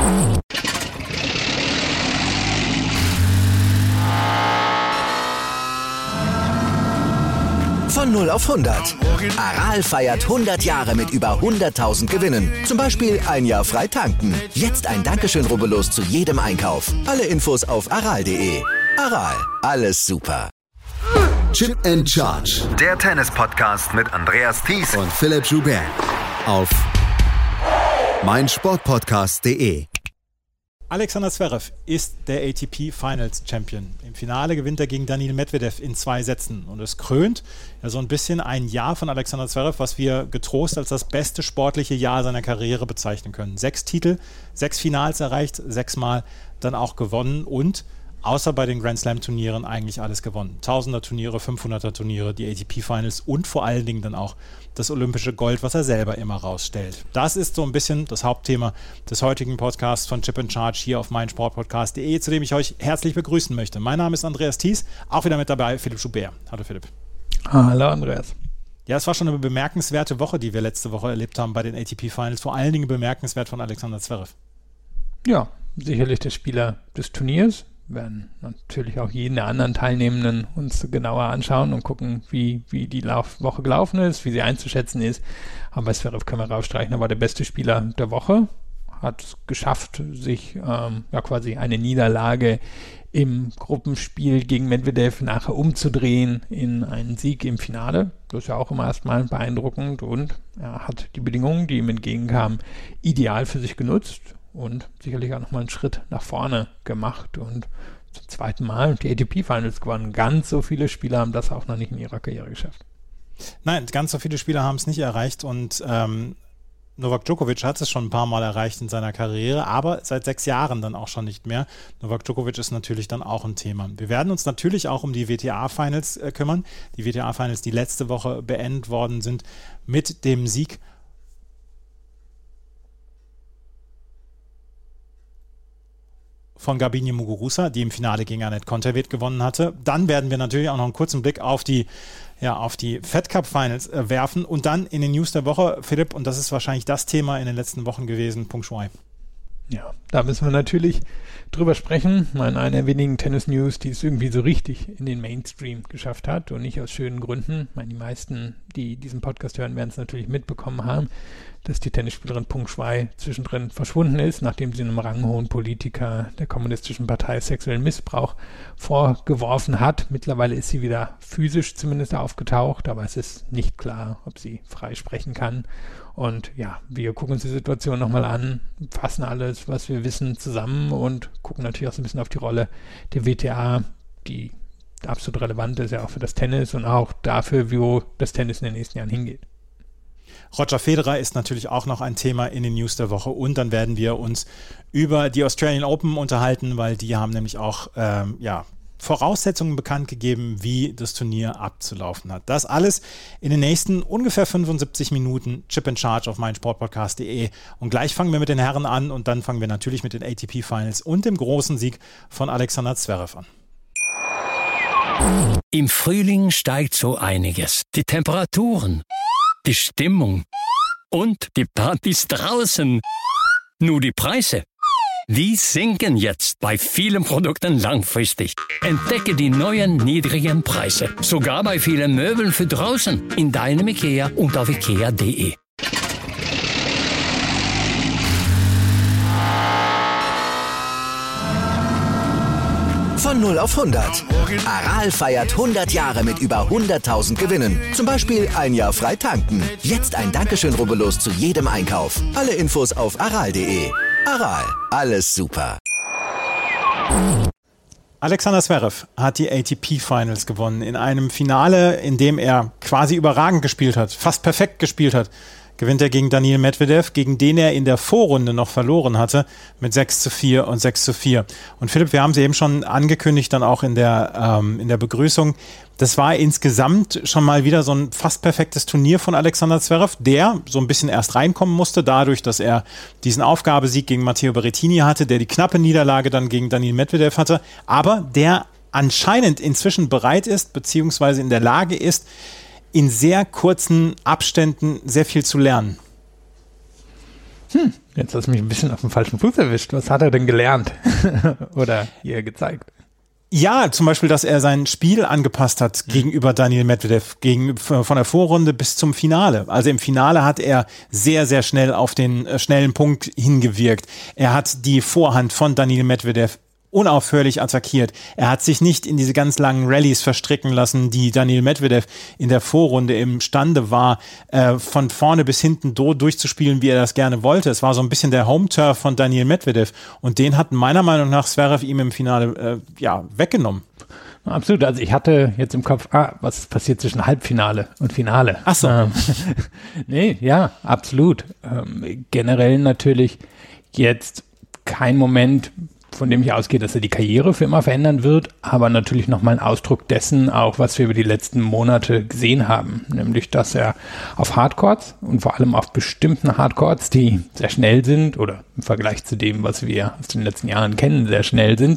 Von 0 auf 100. Aral feiert 100 Jahre mit über 100.000 Gewinnen. Zum Beispiel ein Jahr frei tanken. Jetzt ein Dankeschön, rubbellos zu jedem Einkauf. Alle Infos auf aral.de. Aral, alles super. Chip and Charge. Der Tennis-Podcast mit Andreas Thies und Philipp Joubert. Auf meinsportpodcast.de. Alexander Zverev ist der ATP Finals Champion. Im Finale gewinnt er gegen Daniil Medvedev in 2 Sätzen. Und es krönt ja so ein bisschen ein Jahr von Alexander Zverev, was wir getrost als das beste sportliche Jahr seiner Karriere bezeichnen können. 6 Titel, 6 Finals erreicht, 6-mal dann auch gewonnen und außer bei den Grand Slam Turnieren eigentlich alles gewonnen. 1000er Turniere, 500er Turniere, die ATP Finals und vor allen Dingen dann auch das olympische Gold, was er selber immer rausstellt. Das ist so ein bisschen das Hauptthema des heutigen Podcasts von Chip and Charge hier auf meinsportpodcast.de, zu dem ich euch herzlich begrüßen möchte. Mein Name ist Andreas Thies, auch wieder mit dabei Philipp Joubert. Hallo Philipp. Hallo Andreas. Ja, es war schon eine bemerkenswerte Woche, die wir letzte Woche erlebt haben bei den ATP Finals. Vor allen Dingen bemerkenswert von Alexander Zverev. Ja, sicherlich der Spieler des Turniers. Wir werden natürlich auch jeden der anderen Teilnehmenden uns genauer anschauen und gucken, wie die Woche gelaufen ist, wie sie einzuschätzen ist. Aber bei Zverev können wir rausstreichen, er war der beste Spieler der Woche, hat es geschafft, sich quasi eine Niederlage im Gruppenspiel gegen Medvedev nachher umzudrehen in einen Sieg im Finale. Das ist ja auch immer erstmal beeindruckend und er hat die Bedingungen, die ihm entgegenkamen, ideal für sich genutzt. Und sicherlich auch nochmal einen Schritt nach vorne gemacht und zum zweiten Mal die ATP-Finals gewonnen. Ganz so viele Spieler haben das auch noch nicht in ihrer Karriere geschafft. Nein, ganz so viele Spieler haben es nicht erreicht und Novak Djokovic hat es schon ein paar Mal erreicht in seiner Karriere, aber seit 6 Jahren dann auch schon nicht mehr. Novak Djokovic ist natürlich dann auch ein Thema. Wir werden uns natürlich auch um die WTA-Finals kümmern. Die WTA-Finals, die letzte Woche beendet worden sind mit dem Sieg von Garbiñe Muguruza, die im Finale gegen Anett Kontaveit gewonnen hatte. Dann werden wir natürlich auch noch einen kurzen Blick auf die Fed Cup Finals werfen und dann in den News der Woche, Philipp, und das ist wahrscheinlich das Thema in den letzten Wochen gewesen, Peng Shuai. Ja, da müssen wir natürlich drüber sprechen. Einer der wenigen Tennis-News, die es irgendwie so richtig in den Mainstream geschafft hat und nicht aus schönen Gründen. Die meisten, die diesen Podcast hören, werden es natürlich mitbekommen haben, dass die Tennisspielerin Peng Shuai zwischendrin verschwunden ist, nachdem sie einem ranghohen Politiker der Kommunistischen Partei sexuellen Missbrauch vorgeworfen hat. Mittlerweile ist sie wieder physisch zumindest aufgetaucht, aber es ist nicht klar, ob sie frei sprechen kann. Und ja, wir gucken uns die Situation nochmal an, fassen alles, was wir wissen, zusammen und gucken natürlich auch so ein bisschen auf die Rolle der WTA, die absolut relevant ist ja auch für das Tennis und auch dafür, wo das Tennis in den nächsten Jahren hingeht. Roger Federer ist natürlich auch noch ein Thema in den News der Woche und dann werden wir uns über die Australian Open unterhalten, weil die haben nämlich auch Voraussetzungen bekannt gegeben, wie das Turnier abzulaufen hat. Das alles in den nächsten ungefähr 75 Minuten Chip and Charge auf meinsportpodcast.de und gleich fangen wir mit den Herren an und dann fangen wir natürlich mit den ATP Finals und dem großen Sieg von Alexander Zverev an. Im Frühling steigt so einiges. Die Temperaturen, die Stimmung und die Partys draußen. Nur die Preise, die sinken jetzt bei vielen Produkten langfristig. Entdecke die neuen niedrigen Preise. Sogar bei vielen Möbeln für draußen. In deinem IKEA und auf ikea.de. Von 0 auf 100. Aral feiert 100 Jahre mit über 100.000 Gewinnen. Zum Beispiel ein Jahr frei tanken. Jetzt ein Dankeschön, rubbellos zu jedem Einkauf. Alle Infos auf aral.de. Aral, alles super. Alexander Zverev hat die ATP Finals gewonnen in einem Finale, in dem er quasi überragend gespielt hat, fast perfekt gespielt hat. Gewinnt er gegen Daniil Medvedev, gegen den er in der Vorrunde noch verloren hatte, mit 6:4 und 6:4. Und Philipp, wir haben sie eben schon angekündigt, dann auch in der Begrüßung. Das war insgesamt schon mal wieder so ein fast perfektes Turnier von Alexander Zverev, der so ein bisschen erst reinkommen musste, dadurch, dass er diesen Aufgabesieg gegen Matteo Berrettini hatte, der die knappe Niederlage dann gegen Daniil Medvedev hatte, aber der anscheinend inzwischen bereit ist, beziehungsweise in der Lage ist, in sehr kurzen Abständen sehr viel zu lernen. Jetzt hast du mich ein bisschen auf den falschen Fuß erwischt. Was hat er denn gelernt? Oder ihr gezeigt? Ja, zum Beispiel, dass er sein Spiel angepasst hat gegenüber Daniil Medvedev, von der Vorrunde bis zum Finale. Also im Finale hat er sehr, sehr schnell auf den schnellen Punkt hingewirkt. Er hat die Vorhand von Daniil Medvedev unaufhörlich attackiert. Er hat sich nicht in diese ganz langen Rallyes verstricken lassen, die Daniil Medvedev in der Vorrunde imstande war, von vorne bis hinten durchzuspielen, wie er das gerne wollte. Es war so ein bisschen der Home-Turf von Daniil Medvedev und den hat meiner Meinung nach Zverev ihm im Finale weggenommen. Absolut, also ich hatte jetzt im Kopf, was passiert zwischen Halbfinale und Finale? Ach so. Nee, ja, absolut. Generell natürlich jetzt kein Moment, von dem ich ausgehe, dass er die Karriere für immer verändern wird, aber natürlich nochmal ein Ausdruck dessen, auch was wir über die letzten Monate gesehen haben, nämlich, dass er auf Hardcourts und vor allem auf bestimmten Hardcourts, die sehr schnell sind oder im Vergleich zu dem, was wir aus den letzten Jahren kennen, sehr schnell sind,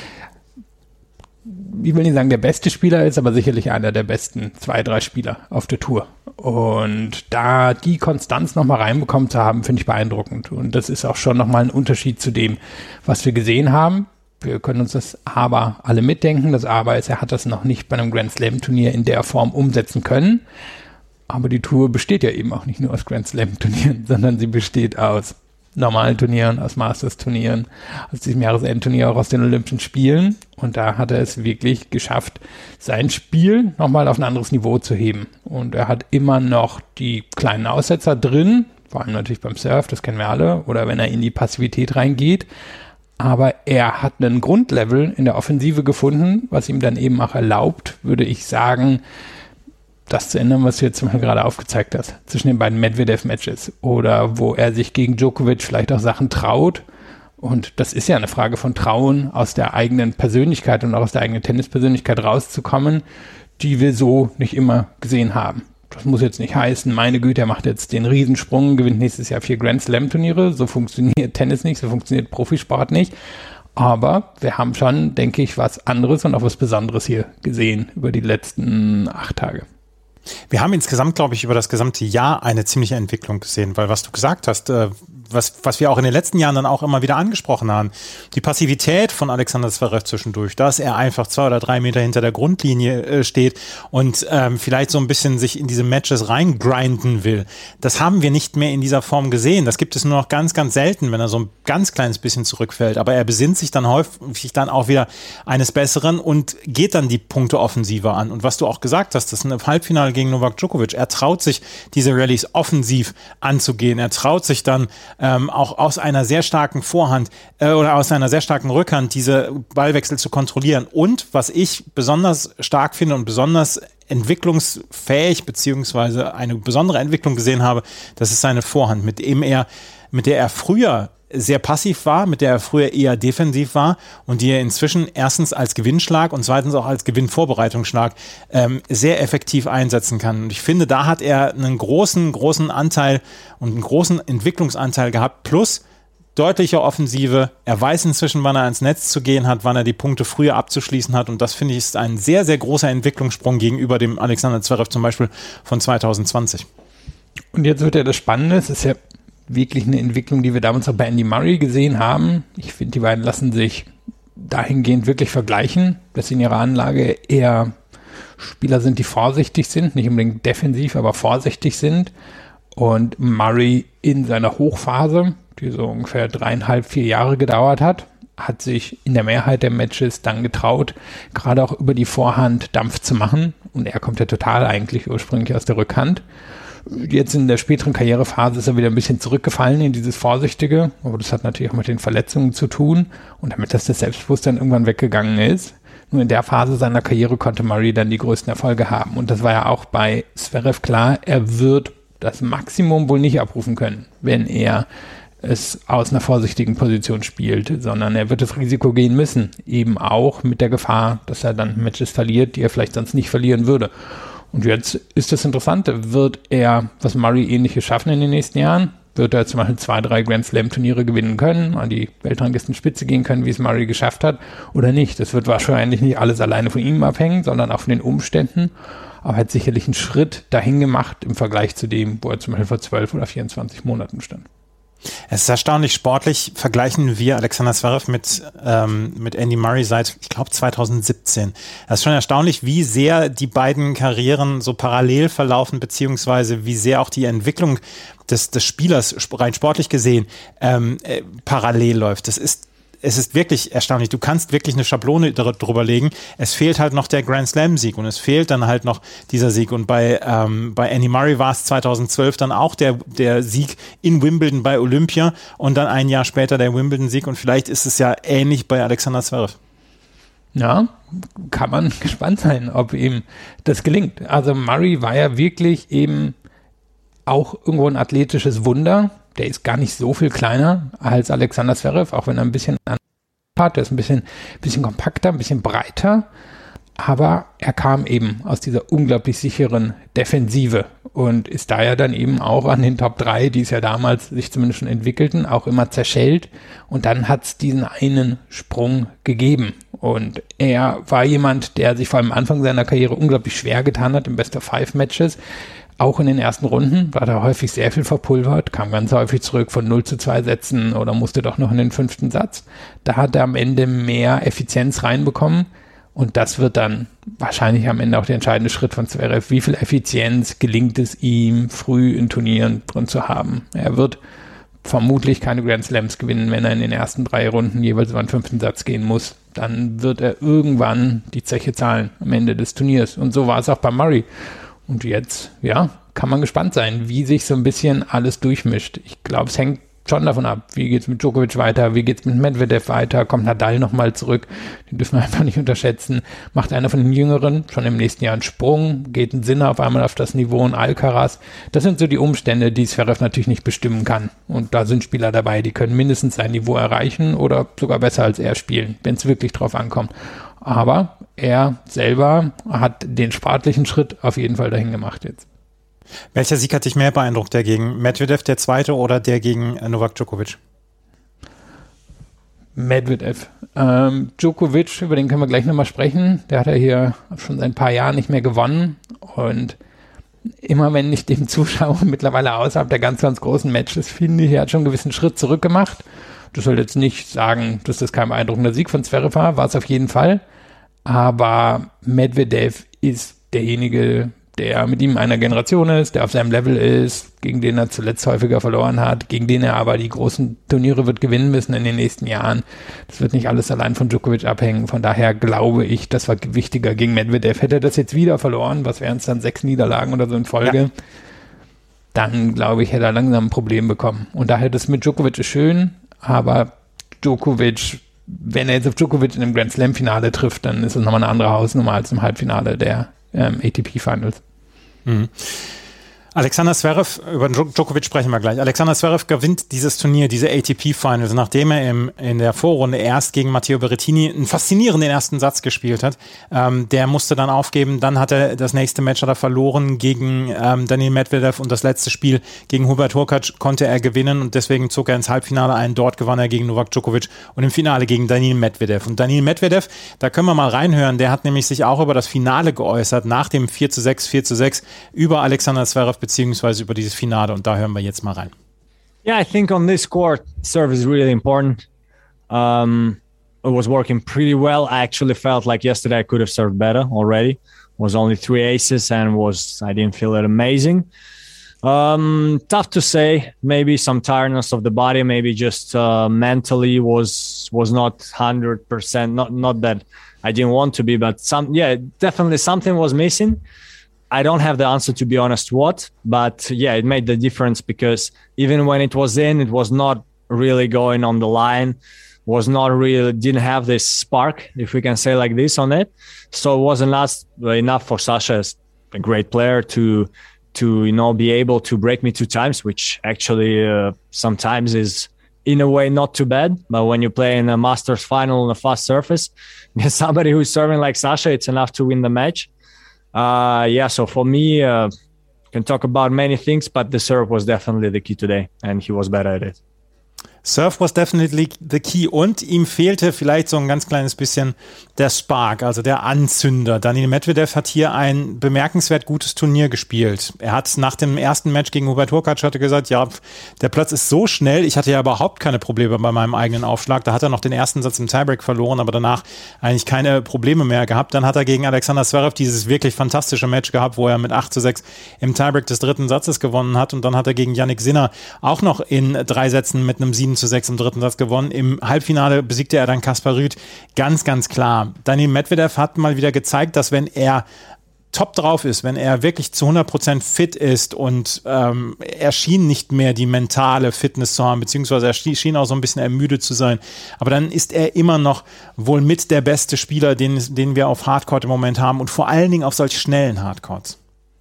ich will nicht sagen, der beste Spieler ist, aber sicherlich einer der besten 2-3 Spieler auf der Tour. Und da die Konstanz nochmal reinbekommen zu haben, finde ich beeindruckend. Und das ist auch schon nochmal ein Unterschied zu dem, was wir gesehen haben. Wir können uns das Aber alle mitdenken. Das Aber ist, er hat das noch nicht bei einem Grand Slam Turnier in der Form umsetzen können. Aber die Tour besteht ja eben auch nicht nur aus Grand Slam Turnieren, sondern sie besteht aus normalen Turnieren, aus Masters-Turnieren, aus diesem Jahresendturnier, auch aus den Olympischen Spielen. Und da hat er es wirklich geschafft, sein Spiel nochmal auf ein anderes Niveau zu heben. Und er hat immer noch die kleinen Aussetzer drin, vor allem natürlich beim Surf, das kennen wir alle, oder wenn er in die Passivität reingeht. Aber er hat einen Grundlevel in der Offensive gefunden, was ihm dann eben auch erlaubt, würde ich sagen, das zu ändern, was du jetzt zum Beispiel gerade aufgezeigt hast, zwischen den beiden Medvedev-Matches oder wo er sich gegen Djokovic vielleicht auch Sachen traut. Und das ist ja eine Frage von Trauen, aus der eigenen Persönlichkeit und auch aus der eigenen Tennispersönlichkeit rauszukommen, die wir so nicht immer gesehen haben. Das muss jetzt nicht heißen, meine Güte, er macht jetzt den Riesensprung, gewinnt nächstes Jahr 4 Grand Slam-Turniere. So funktioniert Tennis nicht, so funktioniert Profisport nicht. Aber wir haben schon, denke ich, was anderes und auch was Besonderes hier gesehen über die letzten 8 Tage. Wir haben insgesamt, glaube ich, über das gesamte Jahr eine ziemliche Entwicklung gesehen, weil was du gesagt hast, was wir auch in den letzten Jahren dann auch immer wieder angesprochen haben, die Passivität von Alexander Zverev zwischendurch, dass er einfach 2 oder 3 Meter hinter der Grundlinie steht und vielleicht so ein bisschen sich in diese Matches reingrinden will, das haben wir nicht mehr in dieser Form gesehen. Das gibt es nur noch ganz, ganz selten, wenn er so ein ganz kleines bisschen zurückfällt, aber er besinnt sich dann häufig dann auch wieder eines Besseren und geht dann die Punkte offensiver an. Und was du auch gesagt hast, das ist ein Halbfinale gegen Novak Djokovic. Er traut sich, diese Rallyes offensiv anzugehen. Er traut sich dann auch aus einer sehr starken Vorhand oder aus einer sehr starken Rückhand diese Ballwechsel zu kontrollieren. Und was ich besonders stark finde und besonders entwicklungsfähig beziehungsweise eine besondere Entwicklung gesehen habe, das ist seine Vorhand, mit der er früher sehr passiv war, mit der er früher eher defensiv war und die er inzwischen erstens als Gewinnschlag und zweitens auch als Gewinnvorbereitungsschlag sehr effektiv einsetzen kann. Und ich finde, da hat er einen großen Anteil und einen großen Entwicklungsanteil gehabt, plus deutliche Offensive. Er weiß inzwischen, wann er ans Netz zu gehen hat, wann er die Punkte früher abzuschließen hat und das, finde ich, ist ein sehr, sehr großer Entwicklungssprung gegenüber dem Alexander Zverev zum Beispiel von 2020. Und jetzt wird ja das Spannende, es ist ja wirklich eine Entwicklung, die wir damals auch bei Andy Murray gesehen haben. Ich finde, die beiden lassen sich dahingehend wirklich vergleichen, dass sie in ihrer Anlage eher Spieler sind, die vorsichtig sind, nicht unbedingt defensiv, aber vorsichtig sind. Und Murray in seiner Hochphase, die so ungefähr 3,5-4 Jahre gedauert hat sich in der Mehrheit der Matches dann getraut, gerade auch über die Vorhand Dampf zu machen. Und er kommt ja total eigentlich ursprünglich aus der Rückhand. Jetzt in der späteren Karrierephase ist er wieder ein bisschen zurückgefallen in dieses Vorsichtige, aber das hat natürlich auch mit den Verletzungen zu tun und damit, dass das Selbstbewusstsein irgendwann weggegangen ist. Nur in der Phase seiner Karriere konnte Murray dann die größten Erfolge haben und das war ja auch bei Zverev klar, er wird das Maximum wohl nicht abrufen können, wenn er es aus einer vorsichtigen Position spielt, sondern er wird das Risiko gehen müssen, eben auch mit der Gefahr, dass er dann Matches verliert, die er vielleicht sonst nicht verlieren würde. Und jetzt ist das Interessante, wird er was Murray Ähnliches schaffen in den nächsten Jahren? Wird er zum Beispiel 2-3 Grand Slam Turniere gewinnen können, an die Weltranglistenspitze gehen können, wie es Murray geschafft hat, oder nicht? Das wird wahrscheinlich nicht alles alleine von ihm abhängen, sondern auch von den Umständen. Aber er hat sicherlich einen Schritt dahin gemacht im Vergleich zu dem, wo er zum Beispiel vor 12 oder 24 Monaten stand. Es ist erstaunlich sportlich. Vergleichen wir Alexander Zverev mit Andy Murray seit, ich glaube, 2017. Es ist schon erstaunlich, wie sehr die beiden Karrieren so parallel verlaufen, beziehungsweise wie sehr auch die Entwicklung des Spielers rein sportlich gesehen parallel läuft. Es ist wirklich erstaunlich. Du kannst wirklich eine Schablone drüber legen. Es fehlt halt noch der Grand Slam-Sieg und es fehlt dann halt noch dieser Sieg. Und bei Andy Murray war es 2012 dann auch der Sieg in Wimbledon bei Olympia und dann ein Jahr später der Wimbledon-Sieg. Und vielleicht ist es ja ähnlich bei Alexander Zverev. Ja, kann man gespannt sein, ob ihm das gelingt. Also Murray war ja wirklich eben auch irgendwo ein athletisches Wunder. Der ist gar nicht so viel kleiner als Alexander Zverev, auch wenn er ein bisschen hat. Der ist ein bisschen kompakter, ein bisschen breiter. Aber er kam eben aus dieser unglaublich sicheren Defensive und ist da ja dann eben auch an den Top 3, die es ja damals sich zumindest schon entwickelten, auch immer zerschellt. Und dann hat es diesen einen Sprung gegeben. Und er war jemand, der sich vor allem am Anfang seiner Karriere unglaublich schwer getan hat in Best-of-5-Matches. Auch in den ersten Runden war er häufig sehr viel verpulvert, kam ganz häufig zurück von 0-2 Sätzen oder musste doch noch in den 5. Satz. Da hat er am Ende mehr Effizienz reinbekommen und das wird dann wahrscheinlich am Ende auch der entscheidende Schritt von Zverev. Wie viel Effizienz gelingt es ihm, früh in Turnieren drin zu haben? Er wird vermutlich keine Grand Slams gewinnen, wenn er in den ersten 3 Runden jeweils über den 5. Satz gehen muss. Dann wird er irgendwann die Zeche zahlen am Ende des Turniers. Und so war es auch bei Murray. Und jetzt, ja, kann man gespannt sein, wie sich so ein bisschen alles durchmischt. Ich glaube, es hängt schon davon ab, wie geht's mit Djokovic weiter, wie geht's mit Medvedev weiter, kommt Nadal nochmal zurück, den dürfen wir einfach nicht unterschätzen, macht einer von den Jüngeren schon im nächsten Jahr einen Sprung, geht ein Sinner auf einmal auf das Niveau in Alcaraz. Das sind so die Umstände, die Zverev natürlich nicht bestimmen kann. Und da sind Spieler dabei, die können mindestens sein Niveau erreichen oder sogar besser als er spielen, wenn es wirklich drauf ankommt. Aber er selber hat den sportlichen Schritt auf jeden Fall dahin gemacht jetzt. Welcher Sieg hat dich mehr beeindruckt? Der gegen Medvedev, der zweite, oder der gegen Novak Djokovic? Medvedev. Djokovic, über den können wir gleich nochmal sprechen. Der hat ja hier schon seit ein paar Jahren nicht mehr gewonnen. Und immer wenn ich dem zuschaue, mittlerweile außerhalb der ganz, ganz großen Matches, finde ich, er hat schon einen gewissen Schritt zurück gemacht. Das soll jetzt nicht sagen, dass das kein beeindruckender Sieg von Zverev war es auf jeden Fall. Aber Medvedev ist derjenige, der mit ihm einer Generation ist, der auf seinem Level ist, gegen den er zuletzt häufiger verloren hat, gegen den er aber die großen Turniere wird gewinnen müssen in den nächsten Jahren. Das wird nicht alles allein von Djokovic abhängen. Von daher glaube ich, das war wichtiger gegen Medvedev. Hätte er das jetzt wieder verloren, was wären es dann 6 Niederlagen oder so in Folge, dann glaube ich, hätte er langsam ein Problem bekommen. Und daher das mit Djokovic ist schön, aber Djokovic, wenn er jetzt auf Djokovic in einem Grand Slam Finale trifft, dann ist es nochmal eine andere Hausnummer als im Halbfinale der ATP Finals. Mhm. Alexander Zverev, über Djokovic sprechen wir gleich. Alexander Zverev gewinnt dieses Turnier, diese ATP-Finals, nachdem er in der Vorrunde erst gegen Matteo Berrettini einen faszinierenden ersten Satz gespielt hat. Der musste dann aufgeben, dann hat er das nächste Match verloren gegen Daniil Medvedev und das letzte Spiel gegen Hubert Hurkacz konnte er gewinnen und deswegen zog er ins Halbfinale ein. Dort gewann er gegen Novak Djokovic und im Finale gegen Daniil Medvedev. Und Daniil Medvedev, da können wir mal reinhören, der hat nämlich sich auch über das Finale geäußert, nach dem 4:6 über Alexander Zverev beziehungsweise über dieses Finale und da hören wir jetzt mal rein. Yeah, I think on this court, serve is really important. It was working pretty well. I actually felt like yesterday I could have served better already. It was only 3 aces and I didn't feel it amazing. Tough to say. Maybe some tiredness of the body. Maybe just mentally was not 100%. Not that I didn't want to be, but definitely something was missing. I don't have the answer, to be honest, what, but yeah, it made the difference because even when it was in, it was not really going on the line, didn't have this spark, if we can say like this, on it. So it wasn't enough for Sasha, as a great player, to be able to break me 2 times, which actually sometimes is in a way not too bad. But when you play in a Masters final on a fast surface, somebody who's serving like Sasha, it's enough to win the match. So for me, can talk about many things, but the serve was definitely the key today, and he was better at it. Serve was definitely the key und ihm fehlte vielleicht so ein ganz kleines bisschen der Spark, also der Anzünder. Daniil Medvedev hat hier ein bemerkenswert gutes Turnier gespielt. Er hat nach dem ersten Match gegen Hubert Hurkacz gesagt, ja, der Platz ist so schnell, ich hatte ja überhaupt keine Probleme bei meinem eigenen Aufschlag. Da hat er noch den ersten Satz im Tiebreak verloren, aber danach eigentlich keine Probleme mehr gehabt. Dann hat er gegen Alexander Zverev dieses wirklich fantastische Match gehabt, wo er mit 8-6 im Tiebreak des dritten Satzes gewonnen hat und dann hat er gegen Jannik Sinner auch noch in 3 Sätzen mit einem 7-6 im dritten Satz gewonnen. Im Halbfinale besiegte er dann Kaspar Ruud. Ganz, ganz klar. Daniil Medvedev hat mal wieder gezeigt, dass wenn er top drauf ist, wenn er wirklich zu 100% fit ist und er schien nicht mehr die mentale Fitness zu haben, beziehungsweise er schien auch so ein bisschen ermüdet zu sein. Aber dann ist er immer noch wohl mit der beste Spieler, den wir auf Hardcourt im Moment haben und vor allen Dingen auf solch schnellen Hardcourts.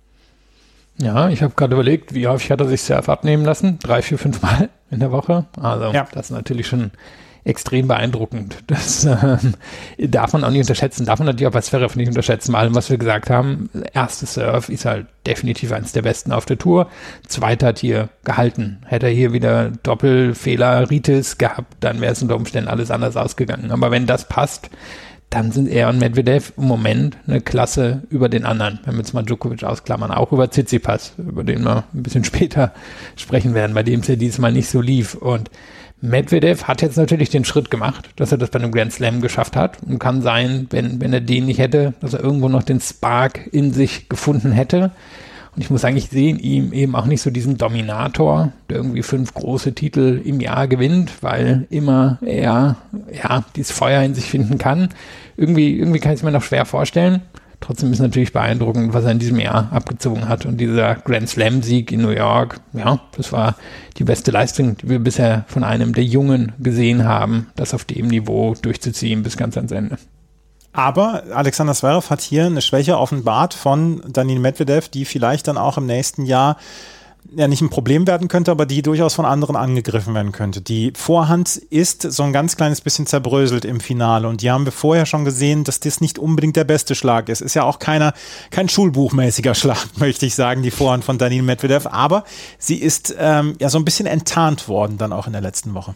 Ja, ich habe gerade überlegt, wie häufig hat er sich Serve abnehmen lassen? 3, 4, 5 Mal in der Woche. Also ja. Das ist natürlich schon extrem beeindruckend. Das darf man auch nicht unterschätzen. Darf man natürlich auch bei Zverev nicht unterschätzen. Bei allem, was wir gesagt haben, erste Serve ist halt definitiv eines der besten auf der Tour. Zweiter hat hier gehalten. Hätte er hier wieder Doppelfehler, Ritis gehabt, dann wäre es unter Umständen alles anders ausgegangen. Aber wenn das passt, dann sind er und Medvedev im Moment eine Klasse über den anderen. Wenn wir jetzt mal Djokovic ausklammern, auch über Tsitsipas, über den wir ein bisschen später sprechen werden, bei dem es ja diesmal nicht so lief. Und Medvedev hat jetzt natürlich den Schritt gemacht, dass er das bei einem Grand Slam geschafft hat und kann sein, wenn er den nicht hätte, dass er irgendwo noch den Spark in sich gefunden hätte. Und ich muss sagen, ich sehe in ihm eben auch nicht so diesen Dominator, der irgendwie 5 große Titel im Jahr gewinnt, weil immer er dieses Feuer in sich finden kann. Irgendwie kann ich es mir noch schwer vorstellen. Trotzdem ist natürlich beeindruckend, was er in diesem Jahr abgezogen hat. Und dieser Grand Slam-Sieg in New York, ja, das war die beste Leistung, die wir bisher von einem der Jungen gesehen haben, das auf dem Niveau durchzuziehen bis ganz ans Ende. Aber Alexander Zverev hat hier eine Schwäche offenbart von Daniil Medvedev, die vielleicht dann auch im nächsten Jahr ja nicht ein Problem werden könnte, aber die durchaus von anderen angegriffen werden könnte. Die Vorhand ist so ein ganz kleines bisschen zerbröselt im Finale und die haben wir vorher schon gesehen, dass das nicht unbedingt der beste Schlag ist. Ist ja auch kein schulbuchmäßiger Schlag, möchte ich sagen, die Vorhand von Daniil Medvedev, aber sie ist ja so ein bisschen enttarnt worden dann auch in der letzten Woche.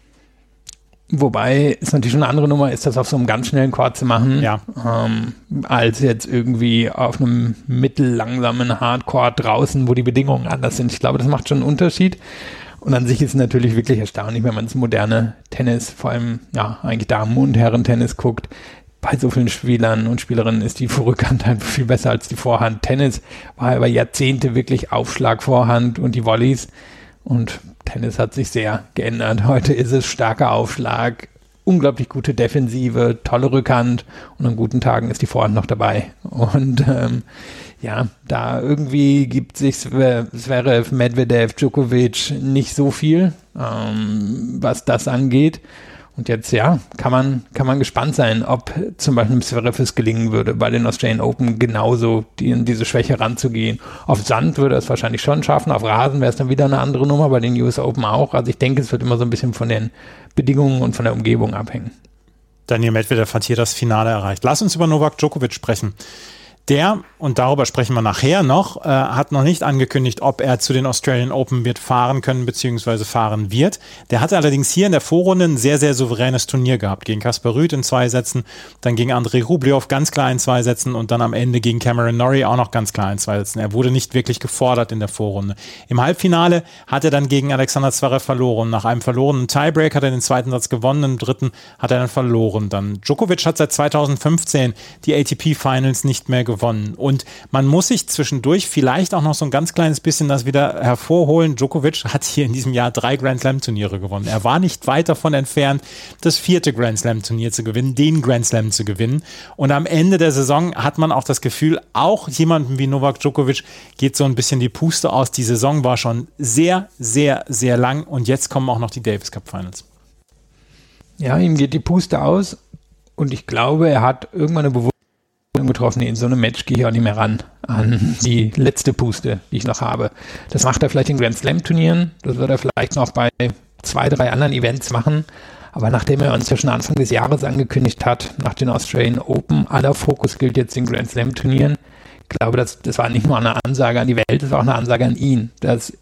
Wobei es natürlich schon eine andere Nummer ist, das auf so einem ganz schnellen Court zu machen, ja. Als jetzt irgendwie auf einem mittellangsamen Hardcourt draußen, wo die Bedingungen anders sind. Ich glaube, das macht schon einen Unterschied. Und an sich ist es natürlich wirklich erstaunlich, wenn man ins moderne Tennis, vor allem ja eigentlich Damen- und Herren-Tennis guckt. Bei so vielen Spielern und Spielerinnen ist die Rückhand halt viel besser als die Vorhand. Tennis war über Jahrzehnte wirklich Aufschlag Vorhand und die Volleys. Und Tennis hat sich sehr geändert. Heute ist es starker Aufschlag, unglaublich gute Defensive, tolle Rückhand und an guten Tagen ist die Vorhand noch dabei. Und da irgendwie gibt sich Zverev, Medvedev, Djokovic nicht so viel, was das angeht. Und jetzt, ja, kann man gespannt sein, ob zum Beispiel Zverev es gelingen würde, bei den Australian Open genauso in diese Schwäche ranzugehen. Auf Sand würde er es wahrscheinlich schon schaffen, auf Rasen wäre es dann wieder eine andere Nummer, bei den US Open auch. Also ich denke, es wird immer so ein bisschen von den Bedingungen und von der Umgebung abhängen. Daniil Medvedev hat hier das Finale erreicht. Lass uns über Novak Djokovic sprechen. Der, und darüber sprechen wir nachher noch, hat noch nicht angekündigt, ob er zu den Australian Open wird fahren können, beziehungsweise fahren wird. Der hatte allerdings hier in der Vorrunde ein sehr, sehr souveränes Turnier gehabt. Gegen Kaspar Ruud in 2 Sätzen, dann gegen Andrei Rublev ganz klar in 2 Sätzen und dann am Ende gegen Cameron Norrie auch noch ganz klar in 2 Sätzen. Er wurde nicht wirklich gefordert in der Vorrunde. Im Halbfinale hat er dann gegen Alexander Zverev verloren. Nach einem verlorenen Tiebreak hat er den 2. Satz gewonnen, im 3. hat er dann verloren. Dann Djokovic hat seit 2015 die ATP Finals nicht mehr gewonnen. Und man muss sich zwischendurch vielleicht auch noch so ein ganz kleines bisschen das wieder hervorholen. Djokovic hat hier in diesem Jahr 3 Grand Slam Turniere gewonnen. Er war nicht weit davon entfernt, das 4. Grand Slam Turnier zu gewinnen, den Grand Slam zu gewinnen. Und am Ende der Saison hat man auch das Gefühl, auch jemandem wie Novak Djokovic geht so ein bisschen die Puste aus. Die Saison war schon sehr, sehr, sehr lang und jetzt kommen auch noch die Davis Cup Finals. Ja, ihm geht die Puste aus und ich glaube, er hat irgendwann eine Bewusstsein getroffen, in so einem Match gehe ich auch nicht mehr ran an die letzte Puste, die ich noch habe. Das macht er vielleicht in Grand Slam Turnieren, das wird er vielleicht noch bei 2, 3 anderen Events machen, aber nachdem er uns ja schon Anfang des Jahres angekündigt hat, nach den Australian Open, aller Fokus gilt jetzt in Grand Slam Turnieren, ich glaube, das war nicht nur eine Ansage an die Welt, das war auch eine Ansage an ihn, dass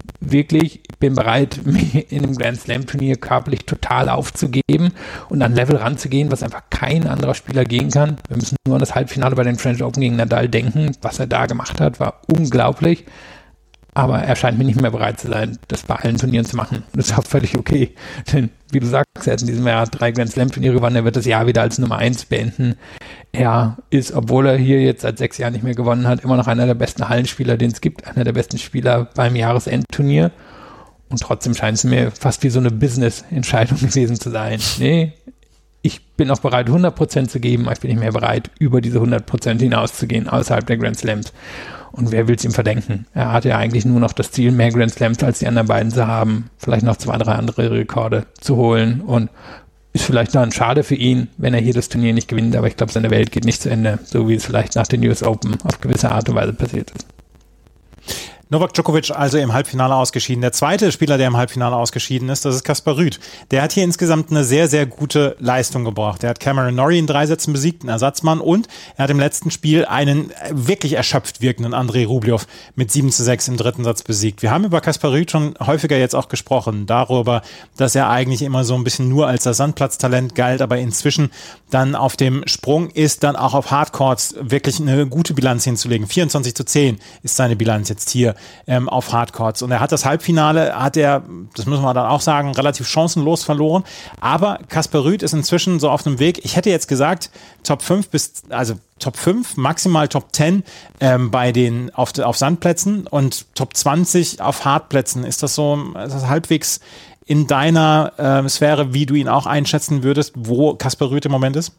wirklich, ich bin bereit, mich in einem Grand Slam Turnier körperlich total aufzugeben und an Level ranzugehen, was einfach kein anderer Spieler gehen kann. Wir müssen nur an das Halbfinale bei den French Open gegen Nadal denken. Was er da gemacht hat, war unglaublich. Aber er scheint mir nicht mehr bereit zu sein, das bei allen Turnieren zu machen. Und das ist auch völlig okay. Denn, wie du sagst, er hat in diesem Jahr 3 Grand Slam Turniere gewonnen. Er wird das Jahr wieder als Nummer 1 beenden. Er ist, obwohl er hier jetzt seit 6 Jahren nicht mehr gewonnen hat, immer noch einer der besten Hallenspieler, den es gibt. Einer der besten Spieler beim Jahresendturnier. Und trotzdem scheint es mir fast wie so eine Business-Entscheidung gewesen zu sein. Nee, ich bin auch bereit, 100% zu geben, aber ich bin nicht mehr bereit, über diese 100% hinauszugehen, außerhalb der Grand Slams. Und wer will es ihm verdenken? Er hat ja eigentlich nur noch das Ziel, mehr Grand Slams als die anderen beiden zu haben, vielleicht noch 2, 3 andere Rekorde zu holen und ist vielleicht dann schade für ihn, wenn er hier das Turnier nicht gewinnt, aber ich glaube, seine Welt geht nicht zu Ende, so wie es vielleicht nach den US Open auf gewisse Art und Weise passiert ist. Novak Djokovic also im Halbfinale ausgeschieden. Der zweite Spieler, der im Halbfinale ausgeschieden ist, das ist Kaspar Ruud. Der hat hier insgesamt eine sehr, sehr gute Leistung gebracht. Er hat Cameron Norrie in 3 Sätzen besiegt, einen Ersatzmann, und er hat im letzten Spiel einen wirklich erschöpft wirkenden Andrei Rublev mit 7:6 im 3. Satz besiegt. Wir haben über Kaspar Ruud schon häufiger jetzt auch gesprochen, darüber, dass er eigentlich immer so ein bisschen nur als das Sandplatztalent galt, aber inzwischen dann auf dem Sprung ist, dann auch auf Hardcourts wirklich eine gute Bilanz hinzulegen. 24:10 ist seine Bilanz jetzt hier auf Hardcourts. Und er hat das Halbfinale, das müssen wir dann auch sagen, relativ chancenlos verloren. Aber Kaspar Ruud ist inzwischen so auf einem Weg. Ich hätte jetzt gesagt, Top 5, maximal Top 10 auf Sandplätzen und Top 20 auf Hardplätzen. Ist das halbwegs in deiner Sphäre, wie du ihn auch einschätzen würdest, wo Kaspar Ruud im Moment ist?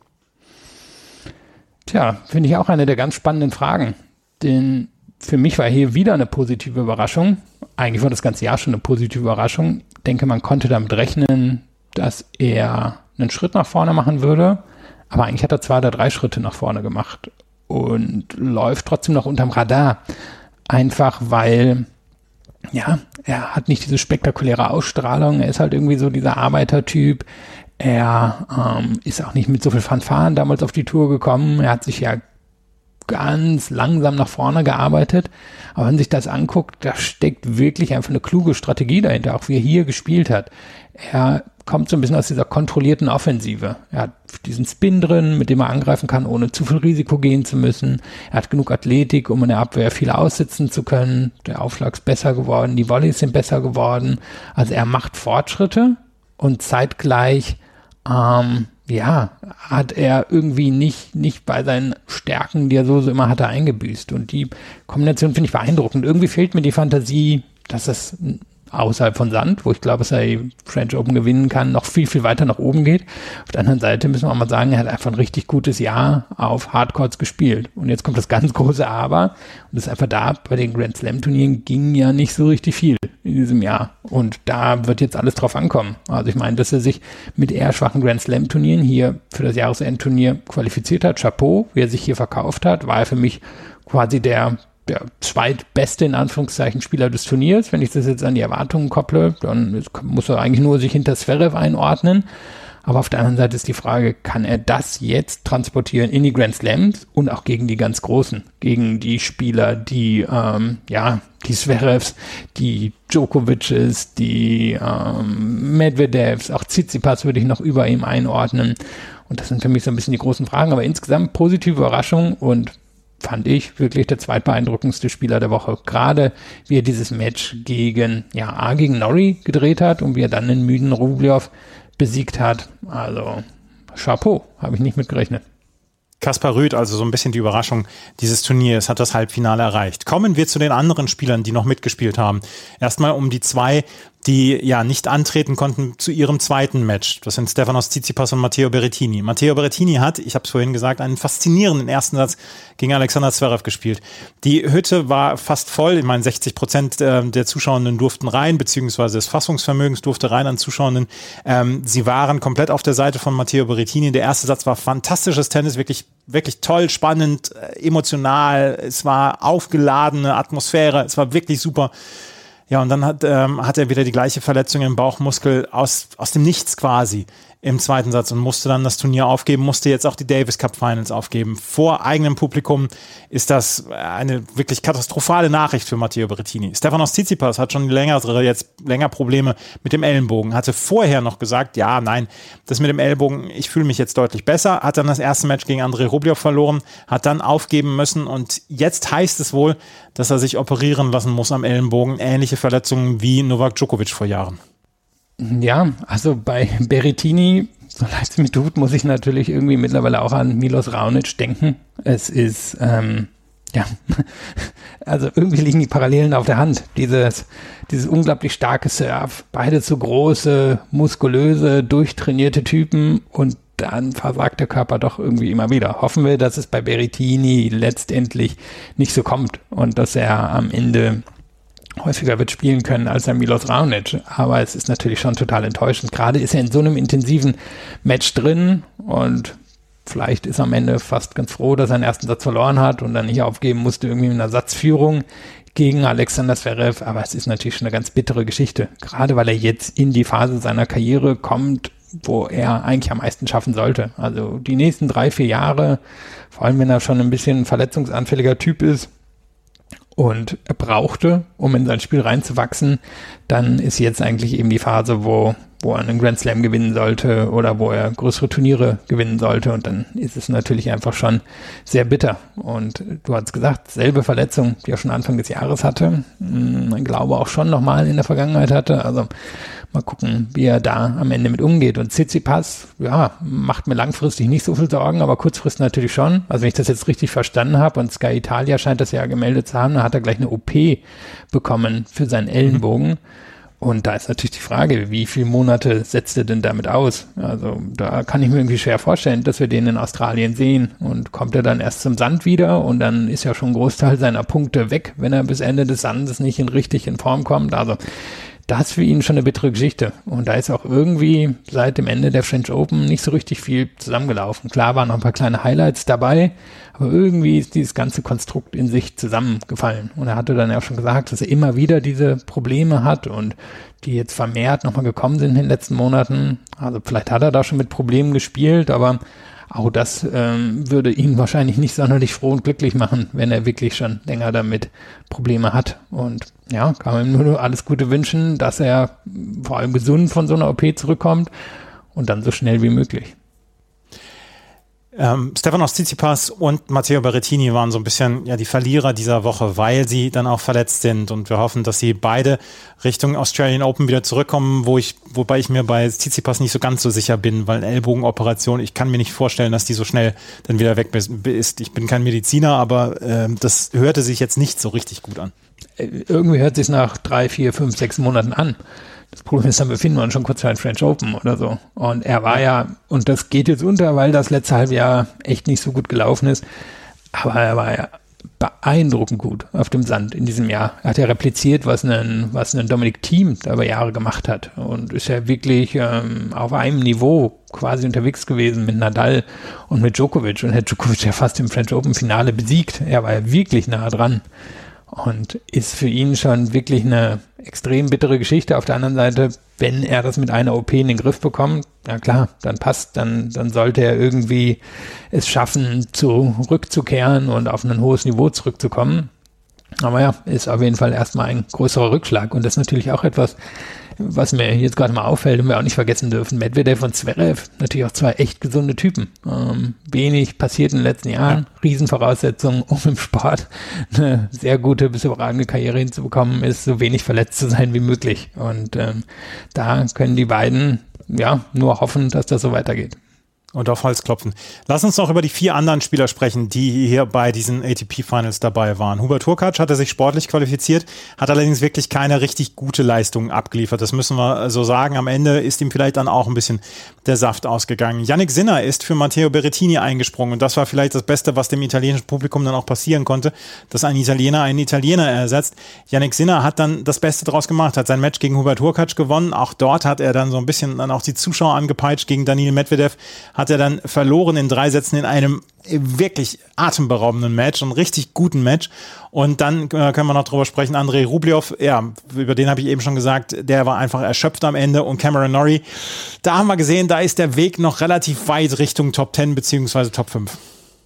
Tja, finde ich auch eine der ganz spannenden Fragen. Denn für mich war hier wieder eine positive Überraschung. Eigentlich war das ganze Jahr schon eine positive Überraschung. Ich denke, man konnte damit rechnen, dass er einen Schritt nach vorne machen würde. Aber eigentlich hat er 2 oder 3 Schritte nach vorne gemacht und läuft trotzdem noch unterm Radar. Einfach weil, ja, er hat nicht diese spektakuläre Ausstrahlung. Er ist halt irgendwie so dieser Arbeitertyp. Er ist auch nicht mit so viel Fanfaren damals auf die Tour gekommen. Er hat sich ja ganz langsam nach vorne gearbeitet. Aber wenn man sich das anguckt, da steckt wirklich einfach eine kluge Strategie dahinter, auch wie er hier gespielt hat. Er kommt so ein bisschen aus dieser kontrollierten Offensive. Er hat diesen Spin drin, mit dem er angreifen kann, ohne zu viel Risiko gehen zu müssen. Er hat genug Athletik, um in der Abwehr viel aussitzen zu können. Der Aufschlag ist besser geworden, die Volleys sind besser geworden. Also er macht Fortschritte und zeitgleich hat er irgendwie nicht bei seinen Stärken, die er so immer hatte, eingebüßt. Und die Kombination finde ich beeindruckend. Irgendwie fehlt mir die Fantasie, dass es außerhalb von Sand, wo ich glaube, dass er die French Open gewinnen kann, noch viel, viel weiter nach oben geht. Auf der anderen Seite müssen wir auch mal sagen, er hat einfach ein richtig gutes Jahr auf Hardcourts gespielt. Und jetzt kommt das ganz große Aber. Und das ist einfach da, bei den Grand Slam Turnieren ging ja nicht so richtig viel in diesem Jahr. Und da wird jetzt alles drauf ankommen. Also ich meine, dass er sich mit eher schwachen Grand Slam Turnieren hier für das Jahresendturnier qualifiziert hat. Chapeau, wie er sich hier verkauft hat, war er für mich quasi der zweitbeste, in Anführungszeichen, Spieler des Turniers. Wenn ich das jetzt an die Erwartungen kopple, dann muss er eigentlich nur sich hinter Zverev einordnen. Aber auf der anderen Seite ist die Frage, kann er das jetzt transportieren in die Grand Slams und auch gegen die ganz Großen, gegen die Spieler, die Zverevs, die Djokovic's, die Medvedevs, auch Tsitsipas würde ich noch über ihm einordnen. Und das sind für mich so ein bisschen die großen Fragen. Aber insgesamt positive Überraschung und fand ich wirklich der zweitbeeindruckendste Spieler der Woche. Gerade wie er dieses Match gegen Norrie gedreht hat und wie er dann den müden Rublev besiegt hat. Also Chapeau, habe ich nicht mitgerechnet. Kaspar Ruud, also so ein bisschen die Überraschung dieses Turniers, hat das Halbfinale erreicht. Kommen wir zu den anderen Spielern, die noch mitgespielt haben. Erstmal um die 2, die ja nicht antreten konnten zu ihrem zweiten Match. Das sind Stefanos Tsitsipas und Matteo Berrettini. Matteo Berrettini hat, ich habe es vorhin gesagt, einen faszinierenden ersten Satz gegen Alexander Zverev gespielt. Die Hütte war fast voll. Ich meine, 60% der Zuschauenden durften rein, beziehungsweise des Fassungsvermögens durfte rein an Zuschauenden. Sie waren komplett auf der Seite von Matteo Berrettini. Der erste Satz war fantastisches Tennis, wirklich toll, spannend, emotional. Es war aufgeladene Atmosphäre. Es war wirklich super. Ja, und dann hat er wieder die gleiche Verletzung im Bauchmuskel aus dem Nichts quasi im zweiten Satz und musste dann das Turnier aufgeben, musste jetzt auch die Davis Cup Finals aufgeben. Vor eigenem Publikum ist das eine wirklich katastrophale Nachricht für Matteo Berrettini. Stefanos Tsitsipas hat schon länger Probleme mit dem Ellenbogen, hatte vorher noch gesagt, ja, nein, das mit dem Ellbogen, ich fühle mich jetzt deutlich besser, hat dann das erste Match gegen Andrei Rublev verloren, hat dann aufgeben müssen und jetzt heißt es wohl, dass er sich operieren lassen muss am Ellenbogen, ähnliche Verletzungen wie Novak Djokovic vor Jahren. Ja, also bei Berrettini, so leid es mir tut, muss ich natürlich irgendwie mittlerweile auch an Milos Raonic denken. Es ist, also irgendwie liegen die Parallelen auf der Hand. Dieses unglaublich starke Surf, beide so große, muskulöse, durchtrainierte Typen und dann versagt der Körper doch irgendwie immer wieder. Hoffen wir, dass es bei Berrettini letztendlich nicht so kommt und dass er am Ende häufiger wird spielen können als ein Milos Raonic, aber es ist natürlich schon total enttäuschend. Gerade ist er in so einem intensiven Match drin und vielleicht ist er am Ende fast ganz froh, dass er den ersten Satz verloren hat und dann nicht aufgeben musste, irgendwie mit einer Satzführung gegen Alexander Zverev, aber es ist natürlich schon eine ganz bittere Geschichte, gerade weil er jetzt in die Phase seiner Karriere kommt, wo er eigentlich am meisten schaffen sollte. Also die nächsten 3-4 Jahre, vor allem wenn er schon ein bisschen verletzungsanfälliger Typ ist, und er brauchte, um in sein Spiel reinzuwachsen, dann ist jetzt eigentlich eben die Phase, wo er einen Grand Slam gewinnen sollte oder wo er größere Turniere gewinnen sollte und dann ist es natürlich einfach schon sehr bitter. Und du hast gesagt, selbe Verletzung, die er schon Anfang des Jahres hatte, ich glaube auch schon nochmal in der Vergangenheit hatte, also mal gucken, wie er da am Ende mit umgeht. Und Tsitsipas, ja, macht mir langfristig nicht so viel Sorgen, aber kurzfristig natürlich schon. Also wenn ich das jetzt richtig verstanden habe und Sky Italia scheint das ja gemeldet zu haben, dann hat er gleich eine OP bekommen für seinen Ellenbogen. Und da ist natürlich die Frage, wie viele Monate setzt er denn damit aus? Also da kann ich mir irgendwie schwer vorstellen, dass wir den in Australien sehen. Und kommt er dann erst zum Sand wieder und dann ist ja schon ein Großteil seiner Punkte weg, wenn er bis Ende des Sandes nicht richtig in Form kommt. Also das ist für ihn schon eine bittere Geschichte. Und da ist auch irgendwie seit dem Ende der French Open nicht so richtig viel zusammengelaufen. Klar waren noch ein paar kleine Highlights dabei, aber irgendwie ist dieses ganze Konstrukt in sich zusammengefallen. Und er hatte dann ja auch schon gesagt, dass er immer wieder diese Probleme hat und die jetzt vermehrt nochmal gekommen sind in den letzten Monaten. Also vielleicht hat er da schon mit Problemen gespielt, aber auch das würde ihn wahrscheinlich nicht sonderlich froh und glücklich machen, wenn er wirklich schon länger damit Probleme hat. Und ja, kann man ihm nur alles Gute wünschen, dass er vor allem gesund von so einer OP zurückkommt und dann so schnell wie möglich. Stefanos Tsitsipas und Matteo Berrettini waren so ein bisschen ja die Verlierer dieser Woche, weil sie dann auch verletzt sind und wir hoffen, dass sie beide Richtung Australian Open wieder zurückkommen, wobei ich mir bei Tsitsipas nicht so ganz so sicher bin, weil Ellbogenoperation, ich kann mir nicht vorstellen, dass die so schnell dann wieder weg ist. Ich bin kein Mediziner, aber das hörte sich jetzt nicht so richtig gut an. Irgendwie hört sich nach 3, 4, 5, 6 Monaten an. Das Problem ist, dann befinden wir uns schon kurz vor den French Open oder so. Und er war ja, und das geht jetzt unter, weil das letzte Halbjahr echt nicht so gut gelaufen ist, aber er war ja beeindruckend gut auf dem Sand in diesem Jahr. Er hat ja repliziert, was ein Dominic Thiem da über Jahre gemacht hat und ist ja wirklich auf einem Niveau quasi unterwegs gewesen mit Nadal und mit Djokovic und hat Djokovic ja fast im French Open Finale besiegt. Er war ja wirklich nah dran. Und ist für ihn schon wirklich eine extrem bittere Geschichte. Auf der anderen Seite, wenn er das mit einer OP in den Griff bekommt, ja klar, dann passt, dann sollte er irgendwie es schaffen, zurückzukehren und auf ein hohes Niveau zurückzukommen. Aber ja, ist auf jeden Fall erstmal ein größerer Rückschlag. Und das ist natürlich auch etwas, was mir jetzt gerade mal auffällt und wir auch nicht vergessen dürfen. Medvedev und Zverev, natürlich auch zwei echt gesunde Typen. Wenig passiert in den letzten Jahren. Riesenvoraussetzungen, um im Sport eine sehr gute bis überragende Karriere hinzubekommen, ist so wenig verletzt zu sein wie möglich. Und da können die beiden ja nur hoffen, dass das so weitergeht. Und auf Holz klopfen. Lass uns noch über die 4 anderen Spieler sprechen, die hier bei diesen ATP-Finals dabei waren. Hubert Hurkacz hatte sich sportlich qualifiziert, hat allerdings wirklich keine richtig gute Leistung abgeliefert. Das müssen wir so sagen. Am Ende ist ihm vielleicht dann auch ein bisschen der Saft ausgegangen. Jannik Sinner ist für Matteo Berrettini eingesprungen und das war vielleicht das Beste, was dem italienischen Publikum dann auch passieren konnte, dass ein Italiener einen Italiener ersetzt. Jannik Sinner hat dann das Beste draus gemacht, hat sein Match gegen Hubert Hurkacz gewonnen. Auch dort hat er dann so ein bisschen dann auch die Zuschauer angepeitscht gegen Daniil Medvedev, hat hat er dann verloren in 3 Sätzen in einem wirklich atemberaubenden Match, einem richtig guten Match. Und dann können wir noch drüber sprechen, Andrei Rublev, ja, über den habe ich eben schon gesagt, der war einfach erschöpft am Ende. Und Cameron Norrie, da haben wir gesehen, da ist der Weg noch relativ weit Richtung Top 10 beziehungsweise Top 5.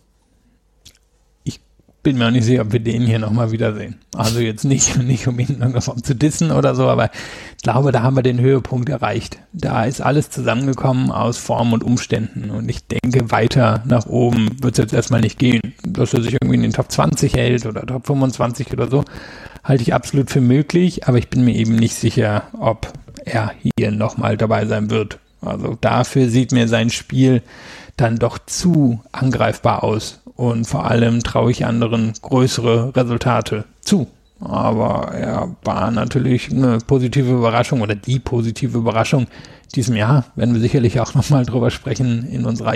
Bin mir auch nicht sicher, ob wir den hier nochmal wiedersehen. Also jetzt nicht um ihn irgendwann zu dissen oder so, aber ich glaube, da haben wir den Höhepunkt erreicht. Da ist alles zusammengekommen aus Form und Umständen und ich denke, weiter nach oben wird es jetzt erstmal nicht gehen. Dass er sich irgendwie in den Top 20 hält oder Top 25 oder so, halte ich absolut für möglich, aber ich bin mir eben nicht sicher, ob er hier nochmal dabei sein wird. Also dafür sieht mir sein Spiel dann doch zu angreifbar aus. Und vor allem traue ich anderen größere Resultate zu. Aber er war natürlich eine positive Überraschung oder die positive Überraschung diesem Jahr. Werden wir sicherlich auch nochmal drüber sprechen in unserer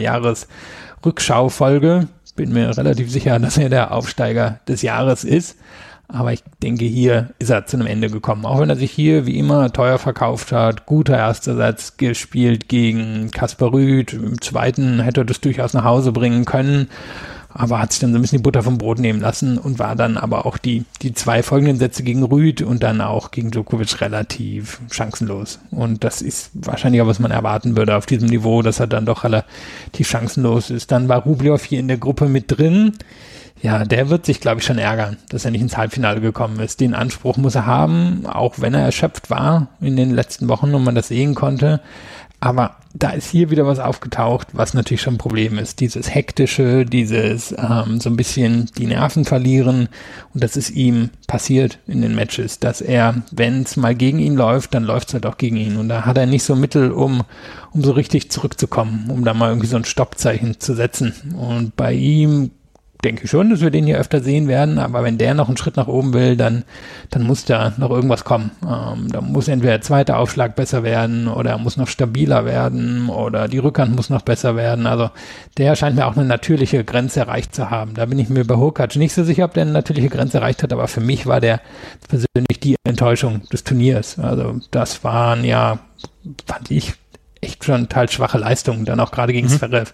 Jahresrückschau-Folge. Bin mir relativ sicher, dass er der Aufsteiger des Jahres ist. Aber ich denke, hier ist er zu einem Ende gekommen. Auch wenn er sich hier wie immer teuer verkauft hat. Guter erster Satz gespielt gegen Kaspar Ruud. Im zweiten hätte er das durchaus nach Hause bringen können. Aber hat sich dann so ein bisschen die Butter vom Brot nehmen lassen und war dann aber auch die 2 folgenden Sätze gegen Ruud und dann auch gegen Djokovic relativ chancenlos. Und das ist wahrscheinlich auch, was man erwarten würde auf diesem Niveau, dass er dann doch relativ chancenlos ist. Dann war Rublev hier in der Gruppe mit drin. Ja, der wird sich, glaube ich, schon ärgern, dass er nicht ins Halbfinale gekommen ist. Den Anspruch muss er haben, auch wenn er erschöpft war in den letzten Wochen und man das sehen konnte. Aber da ist hier wieder was aufgetaucht, was natürlich schon ein Problem ist. Dieses Hektische, dieses so ein bisschen die Nerven verlieren. Und das ist ihm passiert in den Matches, dass er, wenn es mal gegen ihn läuft, dann läuft es halt auch gegen ihn. Und da hat er nicht so Mittel, um so richtig zurückzukommen, um da mal irgendwie so ein Stoppzeichen zu setzen. Und bei ihm denke ich schon, dass wir den hier öfter sehen werden, aber wenn der noch einen Schritt nach oben will, dann muss da noch irgendwas kommen. Da muss entweder der zweite Aufschlag besser werden oder er muss noch stabiler werden oder die Rückhand muss noch besser werden. Also der scheint mir auch eine natürliche Grenze erreicht zu haben. Da bin ich mir bei Hurkacz nicht so sicher, ob der eine natürliche Grenze erreicht hat, aber für mich war der persönlich die Enttäuschung des Turniers. Also das waren ja, fand ich, echt schon teils schwache Leistungen, dann auch gerade gegen Zverev.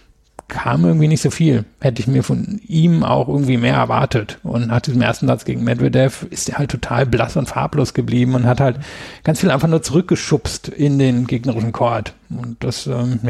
Kam irgendwie nicht so viel. Hätte ich mir von ihm auch irgendwie mehr erwartet. Und nach diesem ersten Satz gegen Medvedev ist er halt total blass und farblos geblieben und hat halt ganz viel einfach nur zurückgeschubst in den gegnerischen Court. Und das,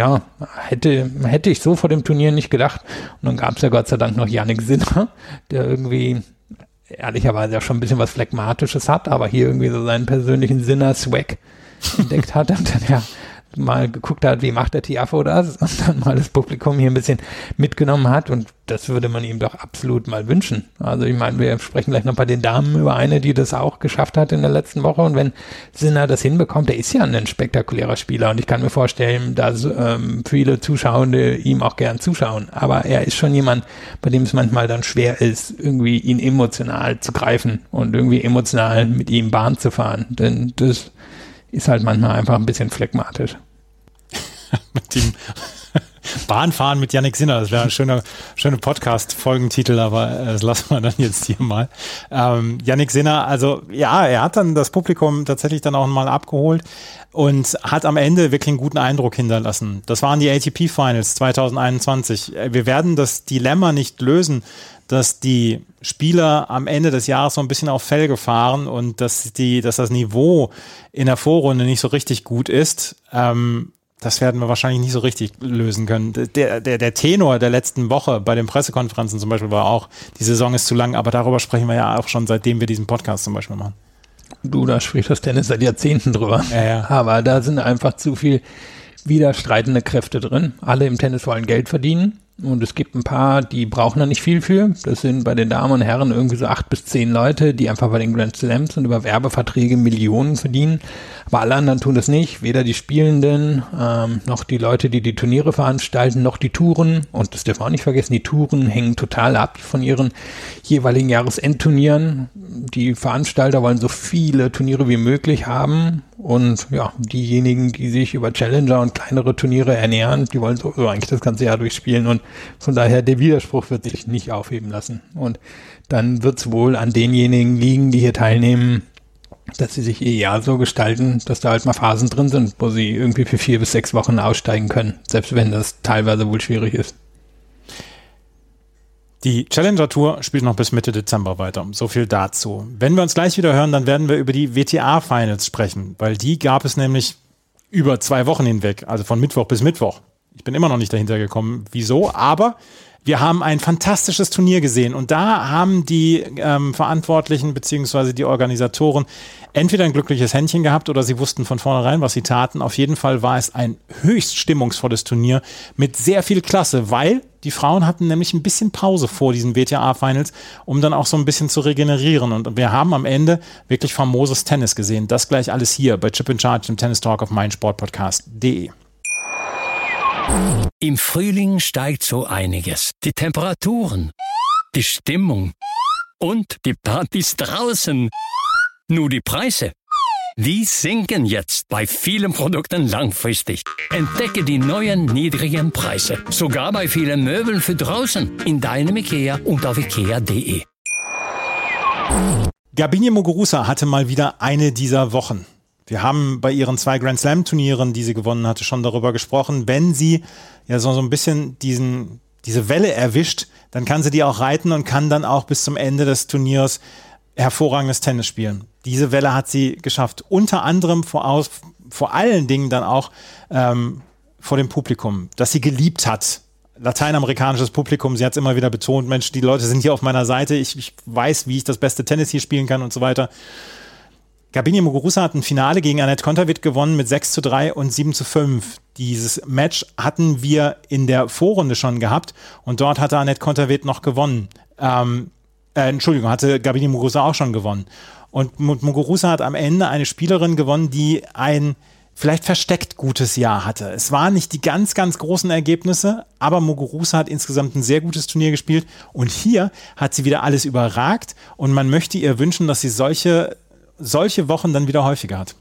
hätte ich so vor dem Turnier nicht gedacht. Und dann gab es ja Gott sei Dank noch Jannik Sinner, der irgendwie ehrlicherweise ja schon ein bisschen was Phlegmatisches hat, aber hier irgendwie so seinen persönlichen Sinner-Swag entdeckt hat. Und dann mal geguckt hat, wie macht der Tiafoe das und dann mal das Publikum hier ein bisschen mitgenommen hat und das würde man ihm doch absolut mal wünschen. Also ich meine, wir sprechen gleich noch bei den Damen über eine, die das auch geschafft hat in der letzten Woche und wenn Sinner das hinbekommt, der ist ja ein spektakulärer Spieler und ich kann mir vorstellen, dass viele Zuschauende ihm auch gern zuschauen, aber er ist schon jemand, bei dem es manchmal dann schwer ist, irgendwie ihn emotional zu greifen und irgendwie emotional mit ihm Bahn zu fahren, denn das ist halt manchmal einfach ein bisschen phlegmatisch. Mit dem Bahnfahren mit Jannik Sinner, das wäre ein schöner Podcast-Folgentitel, aber das lassen wir dann jetzt hier mal. Jannik Sinner, also ja, er hat dann das Publikum tatsächlich dann auch mal abgeholt und hat am Ende wirklich einen guten Eindruck hinterlassen. Das waren die ATP Finals 2021. Wir werden das Dilemma nicht lösen, dass die Spieler am Ende des Jahres so ein bisschen auf Felge fahren und dass das Niveau in der Vorrunde nicht so richtig gut ist. Das werden wir wahrscheinlich nicht so richtig lösen können. Der Tenor der letzten Woche bei den Pressekonferenzen zum Beispiel war auch, die Saison ist zu lang, aber darüber sprechen wir ja auch schon, seitdem wir diesen Podcast zum Beispiel machen. Du, da spricht das Tennis seit Jahrzehnten drüber. Ja. Aber da sind einfach zu viel widerstreitende Kräfte drin. Alle im Tennis wollen Geld verdienen. Und es gibt ein paar, die brauchen da nicht viel für. Das sind bei den Damen und Herren irgendwie so 8 bis 10 Leute, die einfach bei den Grand Slams und über Werbeverträge Millionen verdienen. Aber alle anderen tun das nicht. Weder die Spielenden, noch die Leute, die die Turniere veranstalten, noch die Touren. Und das dürfen wir auch nicht vergessen, die Touren hängen total ab von ihren jeweiligen Jahresendturnieren. Die Veranstalter wollen so viele Turniere wie möglich haben. Und ja, diejenigen, die sich über Challenger und kleinere Turniere ernähren, die wollen so eigentlich das ganze Jahr durchspielen. Und von daher, der Widerspruch wird sich nicht aufheben lassen. Und dann wird es wohl an denjenigen liegen, die hier teilnehmen, dass sie sich ihr Jahr so gestalten, dass da halt mal Phasen drin sind, wo sie irgendwie für 4 bis 6 Wochen aussteigen können, selbst wenn das teilweise wohl schwierig ist. Die Challenger Tour spielt noch bis Mitte Dezember weiter. So viel dazu. Wenn wir uns gleich wieder hören, dann werden wir über die WTA Finals sprechen, weil die gab es nämlich über 2 Wochen hinweg, also von Mittwoch bis Mittwoch. Ich bin immer noch nicht dahinter gekommen, wieso, aber wir haben ein fantastisches Turnier gesehen und da haben die Verantwortlichen bzw. die Organisatoren entweder ein glückliches Händchen gehabt oder sie wussten von vornherein, was sie taten. Auf jeden Fall war es ein höchst stimmungsvolles Turnier mit sehr viel Klasse, weil die Frauen hatten nämlich ein bisschen Pause vor diesen WTA-Finals, um dann auch so ein bisschen zu regenerieren. Und wir haben am Ende wirklich famoses Tennis gesehen. Das gleich alles hier bei Chip in Charge, dem Tennis Talk auf meinsportpodcast.de. Im Frühling steigt so einiges. Die Temperaturen, die Stimmung und die Partys draußen. Nur die Preise, die sinken jetzt bei vielen Produkten langfristig. Entdecke die neuen niedrigen Preise. Sogar bei vielen Möbeln für draußen. In deinem IKEA und auf ikea.de. Garbiñe Muguruza hatte mal wieder eine dieser Wochen. Wir haben bei ihren 2 Grand Slam Turnieren, die sie gewonnen hatte, schon darüber gesprochen. Wenn sie ja so ein bisschen diese Welle erwischt, dann kann sie die auch reiten und kann dann auch bis zum Ende des Turniers hervorragendes Tennis spielen. Diese Welle hat sie geschafft. Unter anderem vor allen Dingen dann auch vor dem Publikum, das sie geliebt hat. Lateinamerikanisches Publikum, sie hat es immer wieder betont, Mensch, die Leute sind hier auf meiner Seite, ich weiß, wie ich das beste Tennis hier spielen kann und so weiter. Garbiñe Muguruza hat ein Finale gegen Anett Kontaveit gewonnen mit 6:3 und 7:5. Dieses Match hatten wir in der Vorrunde schon gehabt und dort hatte Anett Kontaveit noch gewonnen. Hatte Garbiñe Muguruza auch schon gewonnen. Und Muguruza hat am Ende eine Spielerin gewonnen, die ein vielleicht versteckt gutes Jahr hatte. Es waren nicht die ganz, ganz großen Ergebnisse, aber Muguruza hat insgesamt ein sehr gutes Turnier gespielt und hier hat sie wieder alles überragt und man möchte ihr wünschen, dass sie solche Wochen dann wieder häufiger hat.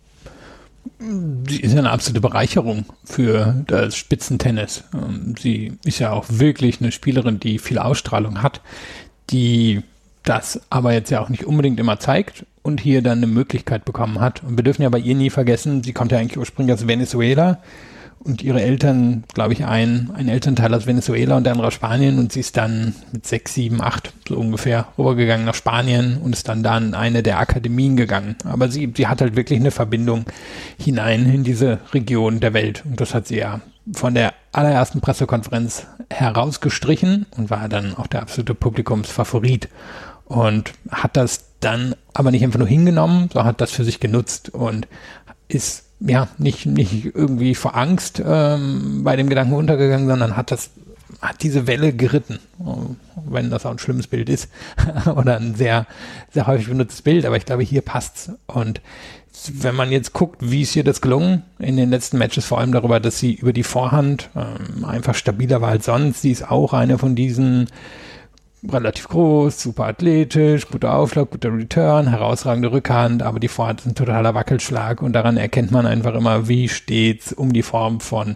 Sie ist ja eine absolute Bereicherung für das Spitzentennis. Sie ist ja auch wirklich eine Spielerin, die viel Ausstrahlung hat, die das aber jetzt ja auch nicht unbedingt immer zeigt und hier dann eine Möglichkeit bekommen hat. Und wir dürfen ja bei ihr nie vergessen, sie kommt ja eigentlich ursprünglich aus Venezuela und ihre Eltern, glaube ich, ein Elternteil aus Venezuela und der andere aus Spanien und sie ist dann mit 6, 7, 8 so ungefähr rübergegangen nach Spanien und ist dann in eine der Akademien gegangen. Aber sie hat halt wirklich eine Verbindung hinein in diese Region der Welt und das hat sie ja von der allerersten Pressekonferenz herausgestrichen und war dann auch der absolute Publikumsfavorit und hat das dann aber nicht einfach nur hingenommen, sondern hat das für sich genutzt und ist ja nicht irgendwie vor Angst bei dem Gedanken untergegangen, sondern hat diese Welle geritten, wenn das auch ein schlimmes Bild ist oder ein sehr, sehr häufig benutztes Bild, aber ich glaube, hier passt's. Und wenn man jetzt guckt, wie ist ihr das gelungen in den letzten Matches, vor allem darüber, dass sie über die Vorhand einfach stabiler war als sonst, sie ist auch eine von diesen relativ groß, super athletisch, guter Aufschlag, guter Return, herausragende Rückhand, aber die Vorhand ist ein totaler Wackelschlag und daran erkennt man einfach immer, wie steht's um die Form von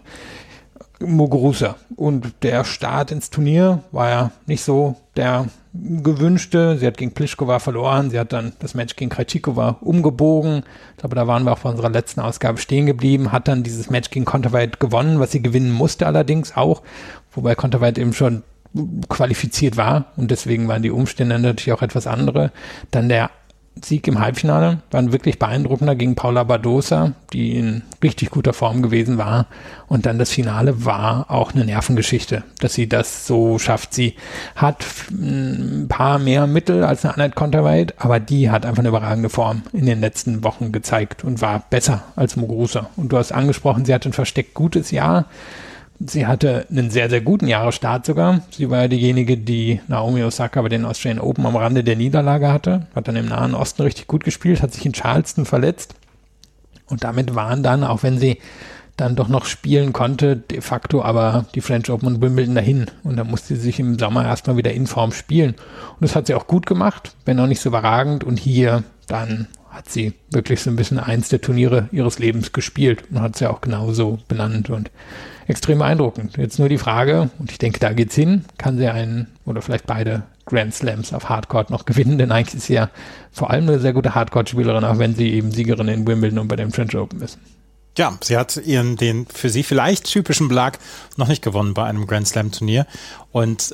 Muguruza. Und der Start ins Turnier war ja nicht so der gewünschte. Sie hat gegen Pliskova verloren, sie hat dann das Match gegen Krejcikova umgebogen. Ich glaube, da waren wir auch bei unserer letzten Ausgabe stehen geblieben, hat dann dieses Match gegen Kontaveit gewonnen, was sie gewinnen musste allerdings auch, wobei Kontaveit eben schon qualifiziert war und deswegen waren die Umstände natürlich auch etwas andere. Dann der Sieg im Halbfinale war ein wirklich beeindruckender gegen Paula Badosa, die in richtig guter Form gewesen war. Und dann das Finale war auch eine Nervengeschichte, dass sie das so schafft. Sie hat ein paar mehr Mittel als eine Anett Kontaveit, aber die hat einfach eine überragende Form in den letzten Wochen gezeigt und war besser als Muguruza. Und du hast angesprochen, sie hatte ein versteckt gutes Jahr. Sie hatte einen sehr, sehr guten Jahresstart sogar. Sie war ja diejenige, die Naomi Osaka bei den Australian Open am Rande der Niederlage hatte. Hat dann im Nahen Osten richtig gut gespielt, hat sich in Charleston verletzt. Und damit waren dann, auch wenn sie dann doch noch spielen konnte, de facto aber die French Open und Wimbledon dahin. Und da musste sie sich im Sommer erstmal wieder in Form spielen. Und das hat sie auch gut gemacht, wenn auch nicht so überragend. Und hier dann hat sie wirklich so ein bisschen eins der Turniere ihres Lebens gespielt und hat sie auch genauso benannt und extrem beeindruckend. Jetzt nur die Frage, und ich denke, da geht's hin, kann sie einen oder vielleicht beide Grand Slams auf Hardcourt noch gewinnen, denn eigentlich ist sie ja vor allem eine sehr gute Hardcourt-Spielerin, auch wenn sie eben Siegerin in Wimbledon und bei dem French Open ist. Ja, sie hat den für sie vielleicht typischen Belag noch nicht gewonnen bei einem Grand Slam Turnier und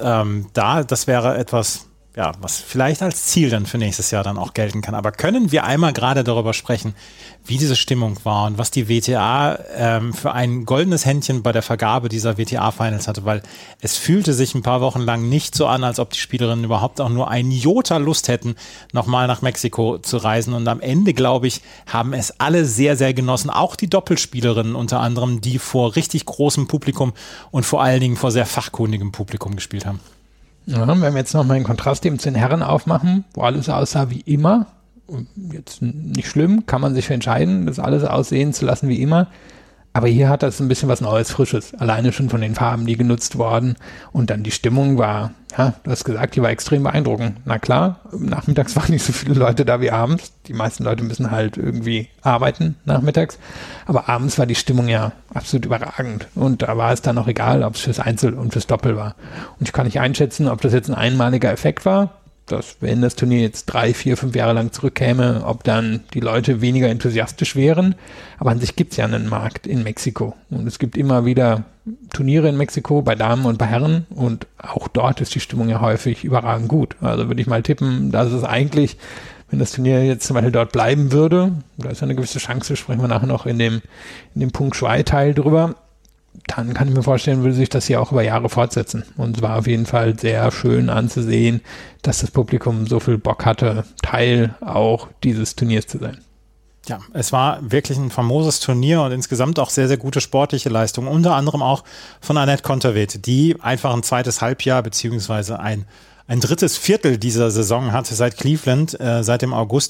das wäre etwas, ja, was vielleicht als Ziel dann für nächstes Jahr dann auch gelten kann. Aber können wir einmal gerade darüber sprechen, wie diese Stimmung war und was die WTA für ein goldenes Händchen bei der Vergabe dieser WTA-Finals hatte, weil es fühlte sich ein paar Wochen lang nicht so an, als ob die Spielerinnen überhaupt auch nur ein Jota Lust hätten, nochmal nach Mexiko zu reisen. Und am Ende, glaube ich, haben es alle sehr, sehr genossen. Auch die Doppelspielerinnen unter anderem, die vor richtig großem Publikum und vor allen Dingen vor sehr fachkundigem Publikum gespielt haben. Ja, wenn wir jetzt nochmal einen Kontrast eben zu den Herren aufmachen, wo alles aussah wie immer, jetzt nicht schlimm, kann man sich für entscheiden, das alles aussehen zu lassen wie immer, aber hier hat das ein bisschen was Neues, Frisches, alleine schon von den Farben, die genutzt wurden und dann die Stimmung war, ja, du hast gesagt, die war extrem beeindruckend. Na klar, nachmittags waren nicht so viele Leute da wie abends, die meisten Leute müssen halt irgendwie arbeiten nachmittags, aber abends war die Stimmung ja absolut überragend und da war es dann auch egal, ob es fürs Einzel und fürs Doppel war. Und ich kann nicht einschätzen, ob das jetzt ein einmaliger Effekt war, dass wenn das Turnier jetzt 3, 4, 5 Jahre lang zurückkäme, ob dann die Leute weniger enthusiastisch wären. Aber an sich gibt es ja einen Markt in Mexiko. Und es gibt immer wieder Turniere in Mexiko bei Damen und bei Herren. Und auch dort ist die Stimmung ja häufig überragend gut. Also würde ich mal tippen, dass es eigentlich, wenn das Turnier jetzt zum Beispiel dort bleiben würde, da ist ja eine gewisse Chance, sprechen wir nachher noch in dem Punkt Shui-Teil drüber, dann kann ich mir vorstellen, würde sich das hier auch über Jahre fortsetzen. Und es war auf jeden Fall sehr schön anzusehen, dass das Publikum so viel Bock hatte, Teil auch dieses Turniers zu sein. Ja, es war wirklich ein famoses Turnier und insgesamt auch sehr, sehr gute sportliche Leistungen. Unter anderem auch von Anett Kontaveit, die einfach ein zweites Halbjahr beziehungsweise ein drittes Viertel dieser Saison hatte seit Cleveland, seit dem August,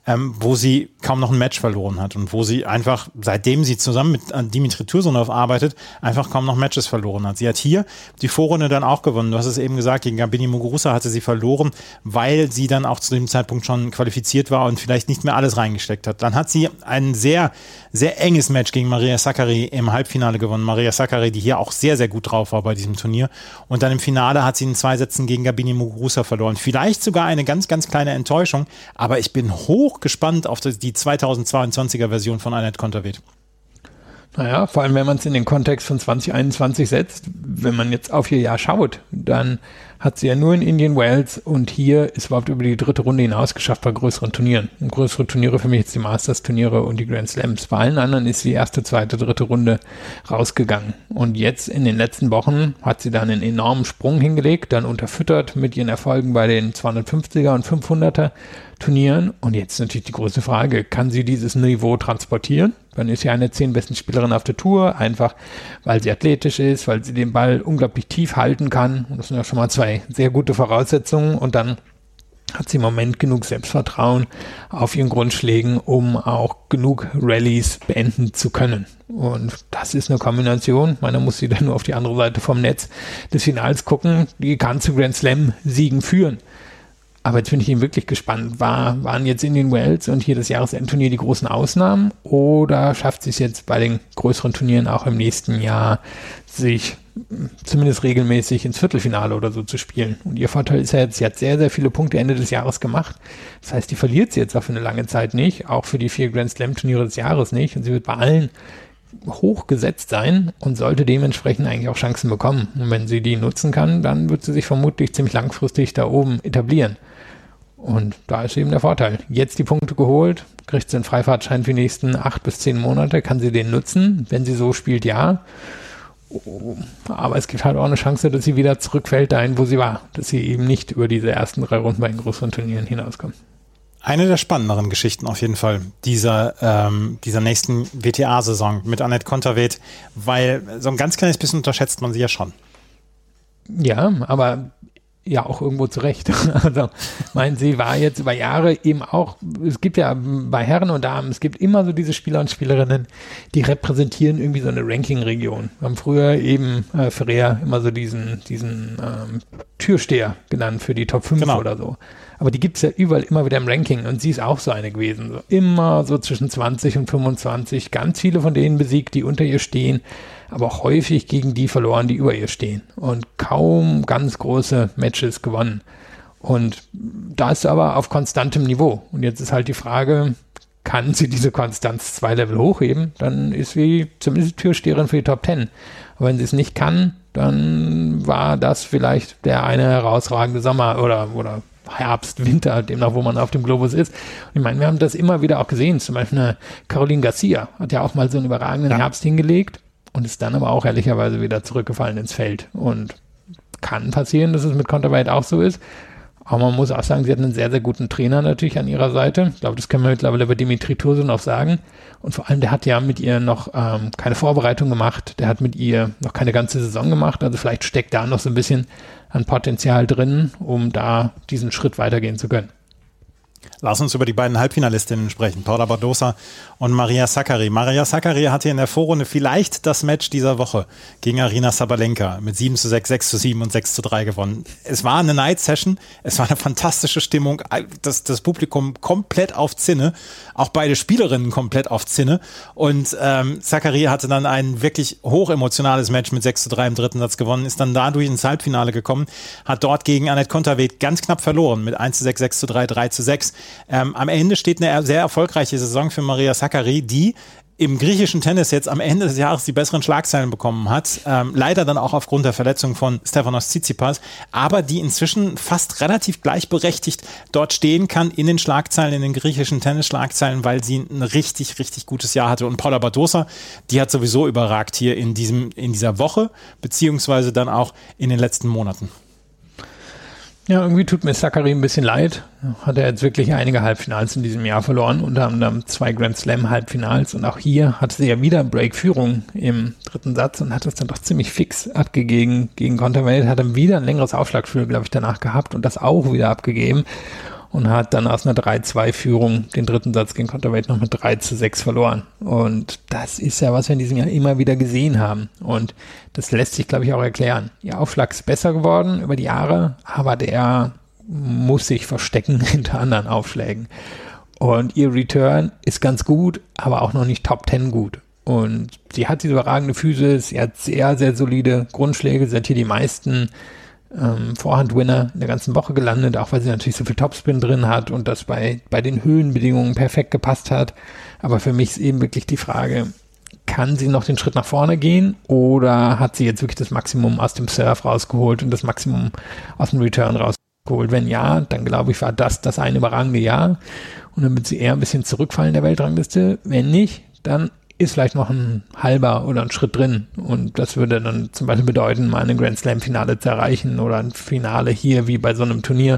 wo sie kaum noch ein Match verloren hat und wo sie einfach, seitdem sie zusammen mit Dimitri Tursunov arbeitet, einfach kaum noch Matches verloren hat. Sie hat hier die Vorrunde dann auch gewonnen. Du hast es eben gesagt, gegen Gabini Muguruza hatte sie verloren, weil sie dann auch zu dem Zeitpunkt schon qualifiziert war und vielleicht nicht mehr alles reingesteckt hat. Dann hat sie ein sehr, sehr enges Match gegen Maria Sakkari im Halbfinale gewonnen. Maria Sakkari, die hier auch sehr, sehr gut drauf war bei diesem Turnier. Und dann im Finale hat sie in 2 Sätzen gegen Gabini Muguruza verloren. Vielleicht sogar eine ganz, ganz kleine Enttäuschung, aber ich bin hoch gespannt auf die 2022er Version von Anett Kontaveit. Naja, vor allem wenn man es in den Kontext von 2021 setzt, wenn man jetzt auf ihr Jahr schaut, dann hat sie ja nur in Indian Wells und hier ist überhaupt über die 3. Runde hinaus geschafft bei größeren Turnieren. Und größere Turniere für mich jetzt die Masters-Turniere und die Grand Slams. Bei allen anderen ist die 1., 2., 3. Runde rausgegangen. Und jetzt in den letzten Wochen hat sie dann einen enormen Sprung hingelegt, dann unterfüttert mit ihren Erfolgen bei den 250er und 500er Turnieren. Und jetzt natürlich die große Frage, kann sie dieses Niveau transportieren? Dann ist sie eine der 10 besten Spielerinnen auf der Tour, einfach weil sie athletisch ist, weil sie den Ball unglaublich tief halten kann. Und das sind ja schon mal 2 sehr gute Voraussetzungen. Und dann hat sie im Moment genug Selbstvertrauen auf ihren Grundschlägen, um auch genug Rallyes beenden zu können. Und das ist eine Kombination. Da muss sie dann nur auf die andere Seite vom Netz des Finals gucken. Die kann zu Grand Slam-Siegen führen. Aber jetzt bin ich eben wirklich gespannt. Waren jetzt in den Wells und hier das Jahresendturnier die großen Ausnahmen oder schafft sie es jetzt bei den größeren Turnieren auch im nächsten Jahr, sich zumindest regelmäßig ins Viertelfinale oder so zu spielen? Und ihr Vorteil ist ja jetzt, sie hat sehr, sehr viele Punkte Ende des Jahres gemacht. Das heißt, die verliert sie jetzt auch für eine lange Zeit nicht, auch für die 4 Grand Slam Turniere des Jahres nicht. Und sie wird bei allen hoch gesetzt sein und sollte dementsprechend eigentlich auch Chancen bekommen. Und wenn sie die nutzen kann, dann wird sie sich vermutlich ziemlich langfristig da oben etablieren. Und da ist eben der Vorteil. Jetzt die Punkte geholt, kriegt sie einen Freifahrtschein für die nächsten 8 bis 10 Monate, kann sie den nutzen, wenn sie so spielt, ja. Aber es gibt halt auch eine Chance, dass sie wieder zurückfällt dahin, wo sie war. Dass sie eben nicht über diese ersten 3 Runden bei den größeren Turnieren hinauskommt. Eine der spannenderen Geschichten auf jeden Fall dieser nächsten WTA-Saison mit Anett Kontaveit, weil so ein ganz kleines bisschen unterschätzt man sie ja schon. Ja, aber ja auch irgendwo zurecht. Also, sie war jetzt über Jahre eben auch, es gibt ja bei Herren und Damen, es gibt immer so diese Spieler und Spielerinnen, die repräsentieren irgendwie so eine Ranking-Region. Wir haben früher eben Ferrer immer so diesen Türsteher genannt für die Top 5 genau. Oder so. Aber die gibt es ja überall immer wieder im Ranking und sie ist auch so eine gewesen. So immer so zwischen 20 und 25, ganz viele von denen besiegt, die unter ihr stehen, aber auch häufig gegen die verloren, die über ihr stehen und kaum ganz große Matches gewonnen. Und da ist sie aber auf konstantem Niveau. Und jetzt ist halt die Frage, kann sie diese Konstanz 2 Level hochheben? Dann ist sie zumindest Türsteherin für die Top 10. Aber wenn sie es nicht kann, dann war das vielleicht der eine herausragende Sommer oder Herbst, Winter, demnach, wo man auf dem Globus ist. Und ich meine, wir haben das immer wieder auch gesehen. Zum Beispiel eine Caroline Garcia hat ja auch mal so einen überragenden Herbst hingelegt und ist dann aber auch ehrlicherweise wieder zurückgefallen ins Feld. Und kann passieren, dass es mit Konterweight auch so ist. Aber man muss auch sagen, sie hat einen sehr, sehr guten Trainer natürlich an ihrer Seite. Ich glaube, das können wir mittlerweile bei Dimitri Tursunov sagen. Und vor allem, der hat ja mit ihr noch keine Vorbereitung gemacht. Der hat mit ihr noch keine ganze Saison gemacht. Also vielleicht steckt da noch so ein bisschen an Potenzial drin, um da diesen Schritt weitergehen zu können. Lass uns über die beiden Halbfinalistinnen sprechen, Paula Badosa und Maria Sakkari. Maria Sakkari hatte in der Vorrunde vielleicht das Match dieser Woche gegen Aryna Sabalenka mit 7:6, 6:7 und 6:3 gewonnen. Es war eine Night-Session, es war eine fantastische Stimmung, das Publikum komplett auf Zinne, auch beide Spielerinnen komplett auf Zinne und Sakkari hatte dann ein wirklich hochemotionales Match mit 6:3 im dritten Satz gewonnen, ist dann dadurch ins Halbfinale gekommen, hat dort gegen Anett Kontaveit ganz knapp verloren mit 1:6, 6:3, 3:6. Am Ende steht eine sehr erfolgreiche Saison für Maria Sakkari, die im griechischen Tennis jetzt am Ende des Jahres die besseren Schlagzeilen bekommen hat. Leider dann auch aufgrund der Verletzung von Stefanos Tsitsipas, aber die inzwischen fast relativ gleichberechtigt dort stehen kann in den Schlagzeilen, in den griechischen Tennis-Schlagzeilen, weil sie ein richtig, richtig gutes Jahr hatte. Und Paula Badosa, die hat sowieso überragt hier in dieser Woche, beziehungsweise dann auch in den letzten Monaten. Ja, irgendwie tut mir Sakkari ein bisschen leid. Hat er jetzt wirklich einige Halbfinals in diesem Jahr verloren, unter anderem 2 Grand Slam Halbfinals und auch hier hatte sie ja wieder Break-Führung im dritten Satz und hat das dann doch ziemlich fix abgegeben gegen Kontaveit, hat dann wieder ein längeres Aufschlagspiel, glaube ich, danach gehabt und das auch wieder abgegeben und hat dann aus einer 3-2-Führung den dritten Satz gegen Kontaveit noch mit 3:6 verloren. Und das ist ja, was wir in diesem Jahr immer wieder gesehen haben. Und das lässt sich, glaube ich, auch erklären. Ihr Aufschlag ist besser geworden über die Jahre, aber der muss sich verstecken hinter anderen Aufschlägen. Und ihr Return ist ganz gut, aber auch noch nicht Top 10 gut. Und sie hat diese überragende Physis, sie hat sehr, sehr solide Grundschläge, sie hat hier die meisten Vorhand-Winner in der ganzen Woche gelandet, auch weil sie natürlich so viel Topspin drin hat und das bei den Höhenbedingungen perfekt gepasst hat. Aber für mich ist eben wirklich die Frage, kann sie noch den Schritt nach vorne gehen oder hat sie jetzt wirklich das Maximum aus dem Serve rausgeholt und das Maximum aus dem Return rausgeholt? Wenn ja, dann glaube ich, war das ein überragende Jahr und dann wird sie eher ein bisschen zurückfallen in der Weltrangliste. Wenn nicht, dann ist vielleicht noch ein halber oder ein Schritt drin und das würde dann zum Beispiel bedeuten, mal ein Grand Slam Finale zu erreichen oder ein Finale hier wie bei so einem Turnier.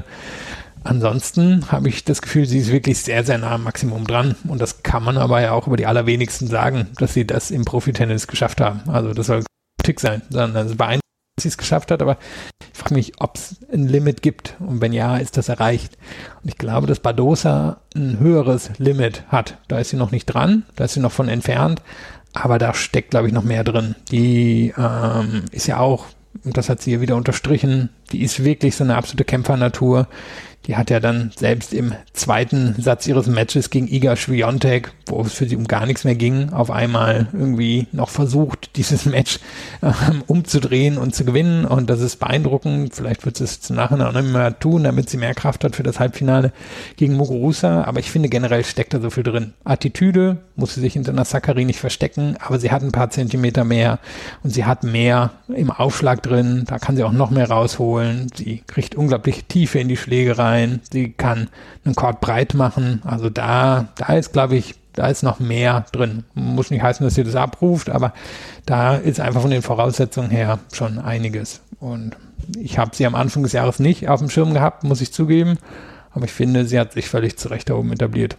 Ansonsten habe ich das Gefühl, sie ist wirklich sehr, sehr nah am Maximum dran und das kann man aber ja auch über die allerwenigsten sagen, dass sie das im Profitennis geschafft haben. Also das soll Kritik sein, sondern es ist beeindruckend, dass sie es geschafft hat, aber ich frage mich, ob es ein Limit gibt und wenn ja, ist das erreicht. Und ich glaube, dass Badosa ein höheres Limit hat. Da ist sie noch nicht dran, da ist sie noch von entfernt, aber da steckt, glaube ich, noch mehr drin. Die ist ja auch, und das hat sie hier wieder unterstrichen, die ist wirklich so eine absolute Kämpfernatur. Die hat ja dann selbst im zweiten Satz ihres Matches gegen Iga Swiatek, wo es für sie um gar nichts mehr ging, auf einmal irgendwie noch versucht, dieses Match umzudrehen und zu gewinnen. Und das ist beeindruckend. Vielleicht wird sie es nachher noch mehr tun, damit sie mehr Kraft hat für das Halbfinale gegen Muguruza. Aber ich finde, generell steckt da so viel drin. Attitüde muss sie sich hinter einer Sakkari nicht verstecken, aber sie hat ein paar Zentimeter mehr und sie hat mehr im Aufschlag drin. Da kann sie auch noch mehr rausholen. Sie kriegt unglaublich Tiefe in die Schläge rein. Sie kann einen Court breit machen. Also da ist, glaube ich, da ist noch mehr drin. Muss nicht heißen, dass sie das abruft, aber da ist einfach von den Voraussetzungen her schon einiges. Und ich habe sie am Anfang des Jahres nicht auf dem Schirm gehabt, muss ich zugeben. Aber ich finde, sie hat sich völlig zu Recht da oben etabliert.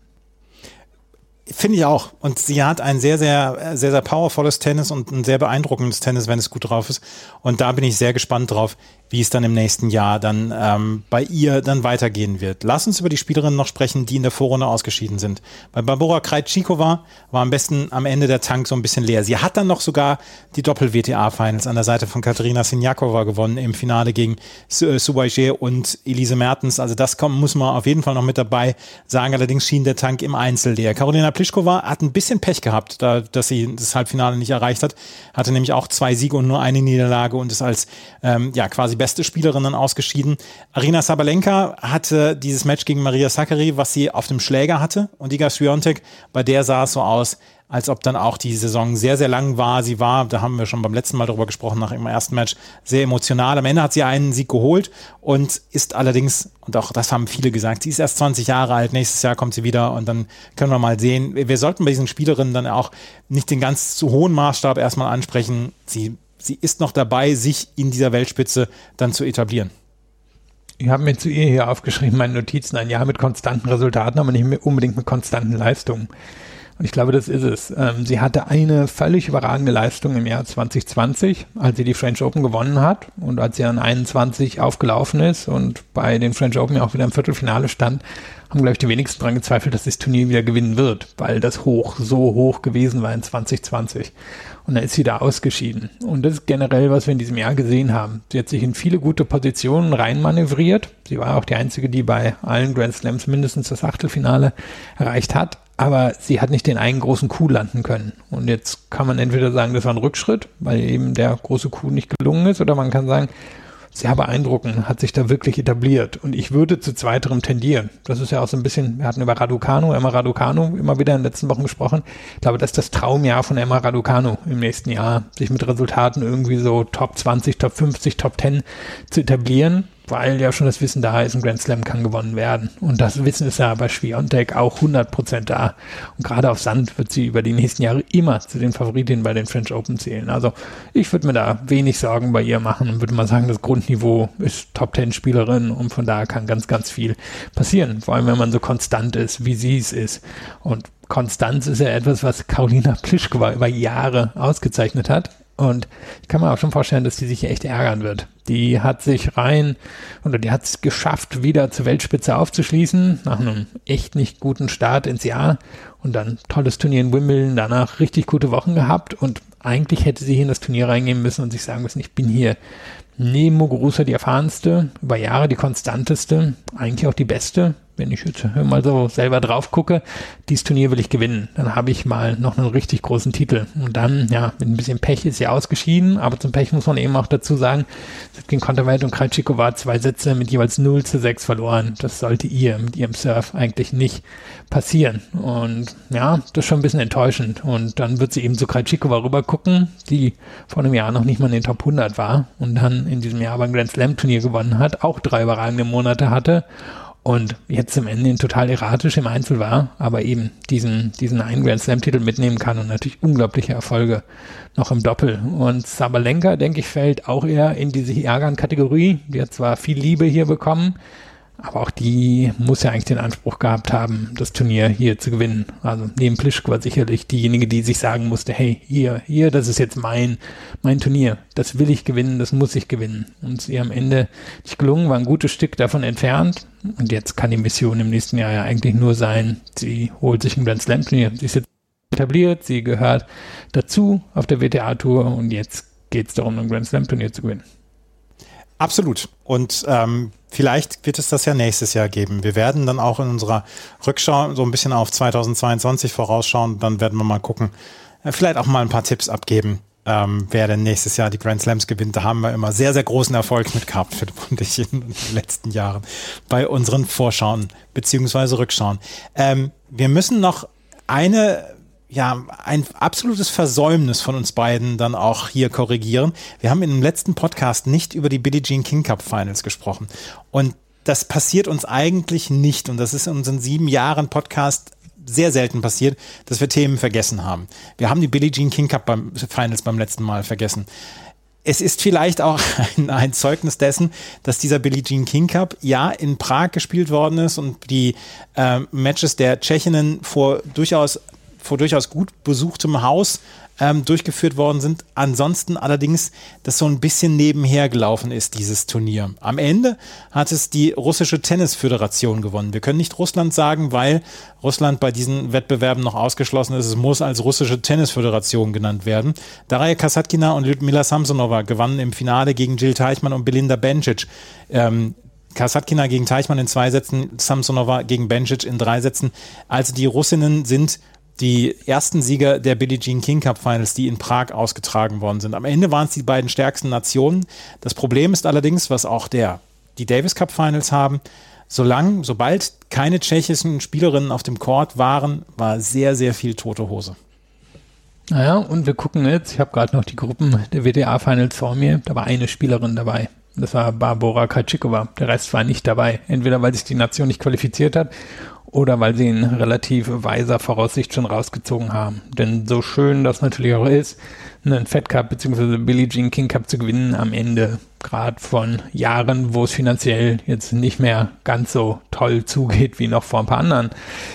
Finde ich auch. Und sie hat ein sehr, sehr, sehr, sehr powervolles Tennis und ein sehr beeindruckendes Tennis, wenn es gut drauf ist. Und da bin ich sehr gespannt drauf, wie es dann im nächsten Jahr dann bei ihr dann weitergehen wird. Lass uns über die Spielerinnen noch sprechen, die in der Vorrunde ausgeschieden sind. Bei Barbora Krejcikova war am Ende der Tank so ein bisschen leer. Sie hat dann noch sogar die Doppel-WTA-Finals an der Seite von Katerina Siniakova gewonnen im Finale gegen Subhair und Elise Mertens. Also das muss man auf jeden Fall noch mit dabei sagen. Allerdings schien der Tank im Einzel leer. Karolina Pliskova hat ein bisschen Pech gehabt, dass sie das Halbfinale nicht erreicht hat. Hatte nämlich auch 2 Siege und nur eine Niederlage und ist als quasi quasi beste Spielerin dann ausgeschieden. Aryna Sabalenka hatte dieses Match gegen Maria Sakkari, was sie auf dem Schläger hatte. Und Iga Swiatek, bei der sah es so aus, als ob dann auch die Saison sehr, sehr lang war. Sie war, da haben wir schon beim letzten Mal darüber gesprochen, nach dem ersten Match, sehr emotional. Am Ende hat sie einen Sieg geholt und ist allerdings, und auch das haben viele gesagt, sie ist erst 20 Jahre alt, nächstes Jahr kommt sie wieder und dann können wir mal sehen. Wir sollten bei diesen Spielerinnen dann auch nicht den ganz zu hohen Maßstab erstmal ansprechen. Sie ist noch dabei, sich in dieser Weltspitze dann zu etablieren. Ich habe mir zu ihr hier aufgeschrieben, meine Notizen, ein Jahr mit konstanten Resultaten, aber nicht unbedingt mit konstanten Leistungen. Und ich glaube, das ist es. Sie hatte eine völlig überragende Leistung im Jahr 2020, als sie die French Open gewonnen hat und als sie an 21 aufgelaufen ist und bei den French Open ja auch wieder im Viertelfinale stand, haben, glaube ich, die wenigsten daran gezweifelt, dass das Turnier wieder gewinnen wird, weil das so hoch gewesen war in 2020. Und dann ist sie da ausgeschieden. Und das ist generell, was wir in diesem Jahr gesehen haben. Sie hat sich in viele gute Positionen reinmanövriert. Sie war auch die Einzige, die bei allen Grand Slams mindestens das Achtelfinale erreicht hat. Aber sie hat nicht den einen großen Coup landen können. Und jetzt kann man entweder sagen, das war ein Rückschritt, weil eben der große Coup nicht gelungen ist, oder man kann sagen, sehr beeindruckend, hat sich da wirklich etabliert. Und ich würde zu zweiterem tendieren. Das ist ja auch so ein bisschen, wir hatten über Emma Raducanu immer wieder in den letzten Wochen gesprochen. Ich glaube, das ist das Traumjahr von Emma Raducanu im nächsten Jahr, sich mit Resultaten irgendwie so Top 20, Top 50, Top 10 zu etablieren, weil ja schon das Wissen da ist, ein Grand Slam kann gewonnen werden. Und das Wissen ist ja bei Swiatek auch 100% da. Und gerade auf Sand wird sie über die nächsten Jahre immer zu den Favoritinnen bei den French Open zählen. Also ich würde mir da wenig Sorgen bei ihr machen und würde mal sagen, das Grundniveau ist Top-10-Spielerin und von daher kann ganz, ganz viel passieren. Vor allem, wenn man so konstant ist, wie sie es ist. Und Konstanz ist ja etwas, was Karolina Pliskova über Jahre ausgezeichnet hat. Und ich kann mir auch schon vorstellen, dass die sich echt ärgern wird. Die hat sich die hat es geschafft, wieder zur Weltspitze aufzuschließen, nach einem echt nicht guten Start ins Jahr und dann tolles Turnier in Wimbledon, danach richtig gute Wochen gehabt und eigentlich hätte sie hier in das Turnier reingehen müssen und sich sagen müssen, ich bin hier neben Muguruza die erfahrenste, über Jahre die konstanteste, eigentlich auch die beste. Wenn ich jetzt mal so selber drauf gucke, dieses Turnier will ich gewinnen. Dann habe ich mal noch einen richtig großen Titel. Und dann, ja, mit ein bisschen Pech ist sie ausgeschieden, aber zum Pech muss man eben auch dazu sagen, sie hat gegen Kontaveit und Krejcikova 2 Sätze mit jeweils 0-6 verloren. Das sollte ihr mit ihrem Surf eigentlich nicht passieren. Und ja, das ist schon ein bisschen enttäuschend. Und dann wird sie eben zu Krejcikova rüber gucken, die vor einem Jahr noch nicht mal in den Top 100 war und dann in diesem Jahr aber ein Grand Slam Turnier gewonnen hat, auch 3 überragende Monate hatte. Und jetzt am Ende total erratisch im Einzel war, aber eben diesen einen Grand Slam-Titel mitnehmen kann und natürlich unglaubliche Erfolge noch im Doppel. Und Sabalenka, denke ich, fällt auch eher in diese Ärgern-Kategorie. Die hat zwar viel Liebe hier bekommen, aber auch die muss ja eigentlich den Anspruch gehabt haben, das Turnier hier zu gewinnen. Also neben Pliskova sicherlich diejenige, die sich sagen musste, hey, hier, das ist jetzt mein Turnier. Das will ich gewinnen, das muss ich gewinnen. Und es ihr am Ende nicht gelungen, war ein gutes Stück davon entfernt. Und jetzt kann die Mission im nächsten Jahr ja eigentlich nur sein, sie holt sich ein Grand Slam Turnier. Sie ist jetzt etabliert, sie gehört dazu auf der WTA-Tour und jetzt geht es darum, ein Grand Slam Turnier zu gewinnen. Absolut. Und vielleicht wird es das ja nächstes Jahr geben. Wir werden dann auch in unserer Rückschau so ein bisschen auf 2022 vorausschauen. Dann werden wir mal gucken, vielleicht auch mal ein paar Tipps abgeben, wer denn nächstes Jahr die Grand Slams gewinnt. Da haben wir immer sehr, sehr großen Erfolg mit gehabt, Philipp und ich, in den letzten Jahren bei unseren Vorschauen bzw. Rückschauen. Wir müssen noch ein absolutes Versäumnis von uns beiden dann auch hier korrigieren. Wir haben in dem letzten Podcast nicht über die Billie Jean King Cup Finals gesprochen. Und das passiert uns eigentlich nicht. Und das ist in unseren 7 Jahren Podcast sehr selten passiert, dass wir Themen vergessen haben. Wir haben die Billie Jean King Cup Finals beim letzten Mal vergessen. Es ist vielleicht auch ein Zeugnis dessen, dass dieser Billie Jean King Cup ja in Prag gespielt worden ist und die Matches der Tschechinnen vor durchaus gut besuchtem Haus durchgeführt worden sind. Ansonsten allerdings, das so ein bisschen nebenher gelaufen ist, dieses Turnier. Am Ende hat es die russische Tennisföderation gewonnen. Wir können nicht Russland sagen, weil Russland bei diesen Wettbewerben noch ausgeschlossen ist. Es muss als russische Tennisföderation genannt werden. Darja Kasatkina und Lyudmila Samsonova gewannen im Finale gegen Jill Teichmann und Belinda Bencic. Kasatkina gegen Teichmann in 2 Sätzen, Samsonova gegen Bencic in 3 Sätzen. Also die Russinnen sind die ersten Sieger der Billie Jean King Cup Finals, die in Prag ausgetragen worden sind. Am Ende waren es die beiden stärksten Nationen. Das Problem ist allerdings, was auch die Davis Cup Finals haben, sobald keine tschechischen Spielerinnen auf dem Court waren, war sehr, sehr viel tote Hose. Naja, und wir gucken jetzt, ich habe gerade noch die Gruppen der WTA Finals vor mir, da war eine Spielerin dabei. Das war Barbora Krejcikova. Der Rest war nicht dabei. Entweder weil sich die Nation nicht qualifiziert hat oder weil sie in relativ weiser Voraussicht schon rausgezogen haben. Denn so schön das natürlich auch ist, einen Fed Cup bzw. Billie Jean King Cup zu gewinnen am Ende, gerade von Jahren, wo es finanziell jetzt nicht mehr ganz so toll zugeht wie noch vor ein paar anderen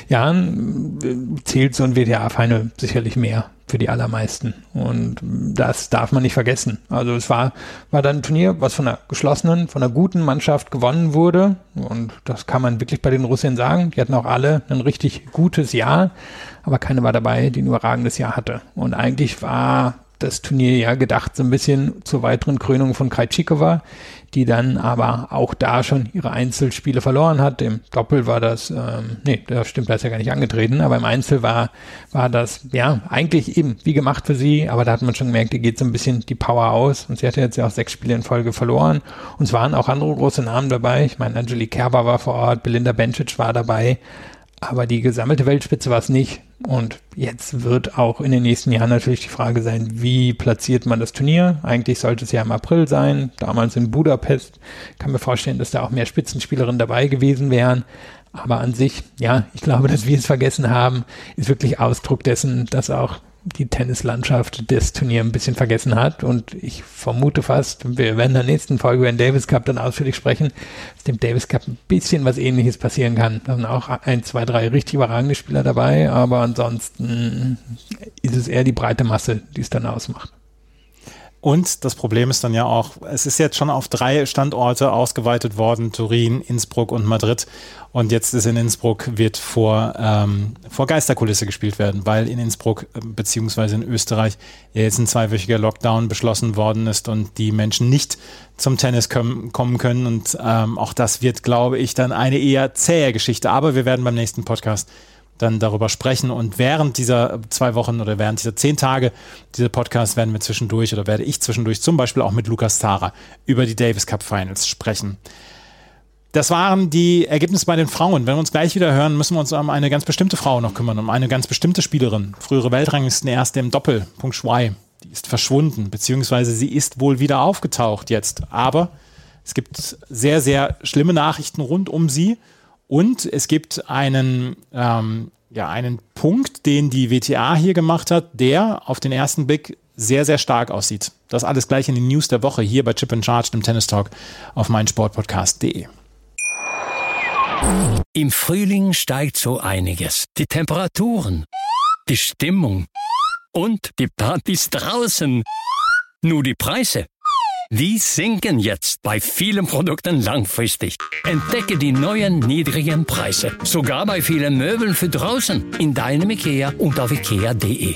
Jahren, zählt so ein WTA-Final sicherlich mehr für die allermeisten. Und das darf man nicht vergessen. Also es war dann ein Turnier, was von einer geschlossenen, von einer guten Mannschaft gewonnen wurde. Und das kann man wirklich bei den Russinnen sagen. Die hatten auch alle ein richtig gutes Jahr, aber keine war dabei, die ein überragendes Jahr hatte. Und eigentlich war das Turnier ja gedacht so ein bisschen zur weiteren Krönung von Krejcikova, die dann aber auch da schon ihre Einzelspiele verloren hat. Im Doppel war das, da ist ja gar nicht angetreten, aber im Einzel war das, ja, eigentlich eben wie gemacht für sie, aber da hat man schon gemerkt, ihr geht so ein bisschen die Power aus und sie hatte jetzt ja auch 6 Spiele in Folge verloren und es waren auch andere große Namen dabei. Ich meine, Angelique Kerber war vor Ort, Belinda Bencic war dabei, aber die gesammelte Weltspitze war es nicht. Und jetzt wird auch in den nächsten Jahren natürlich die Frage sein, wie platziert man das Turnier? Eigentlich sollte es ja im April sein, damals in Budapest. Ich kann mir vorstellen, dass da auch mehr Spitzenspielerinnen dabei gewesen wären. Aber an sich, ja, ich glaube, dass wir es vergessen haben, ist wirklich Ausdruck dessen, dass auch die Tennislandschaft das Turnier ein bisschen vergessen hat. Und ich vermute fast, wir werden in der nächsten Folge über den Davis Cup dann ausführlich sprechen, dass dem Davis Cup ein bisschen was Ähnliches passieren kann. Da sind auch 1, 2, 3 richtig überragende Spieler dabei, aber ansonsten ist es eher die breite Masse, die es dann ausmacht. Und das Problem ist dann ja auch, es ist jetzt schon auf 3 Standorte ausgeweitet worden, Turin, Innsbruck und Madrid. Und jetzt ist in Innsbruck, wird vor Geisterkulisse gespielt werden, weil in Innsbruck beziehungsweise in Österreich ja jetzt ein 2-wöchiger Lockdown beschlossen worden ist und die Menschen nicht zum Tennis kommen können. Und auch das wird, glaube ich, dann eine eher zähe Geschichte. Aber wir werden beim nächsten Podcast dann darüber sprechen und während dieser 2 Wochen oder während dieser 10 Tage dieser Podcast werde ich zwischendurch zum Beispiel auch mit Lukas Zara über die Davis Cup Finals sprechen. Das waren die Ergebnisse bei den Frauen. Wenn wir uns gleich wieder hören, müssen wir uns um eine ganz bestimmte Frau noch kümmern, um eine ganz bestimmte Spielerin. Frühere Weltranglistenerste im Doppel, Peng Shuai. Die ist verschwunden, beziehungsweise sie ist wohl wieder aufgetaucht jetzt. Aber es gibt sehr, sehr schlimme Nachrichten rund um sie. Und es gibt einen Punkt, den die WTA hier gemacht hat, der auf den ersten Blick sehr, sehr stark aussieht. Das alles gleich in den News der Woche hier bei Chip & Charge, dem Tennis Talk auf meinsportpodcast.de. Im Frühling steigt so einiges. Die Temperaturen, die Stimmung und die Partys draußen. Nur die Preise, die sinken jetzt bei vielen Produkten langfristig. Entdecke die neuen niedrigen Preise. Sogar bei vielen Möbeln für draußen. In deinem IKEA und auf IKEA.de.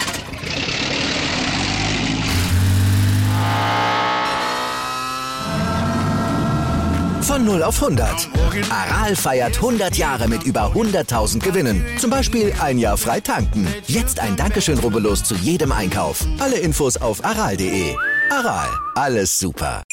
Von 0 auf 100. Aral feiert 100 Jahre mit über 100.000 Gewinnen. Zum Beispiel ein Jahr frei tanken. Jetzt ein Dankeschön, rubbellos zu jedem Einkauf. Alle Infos auf aral.de. Aral, alles super.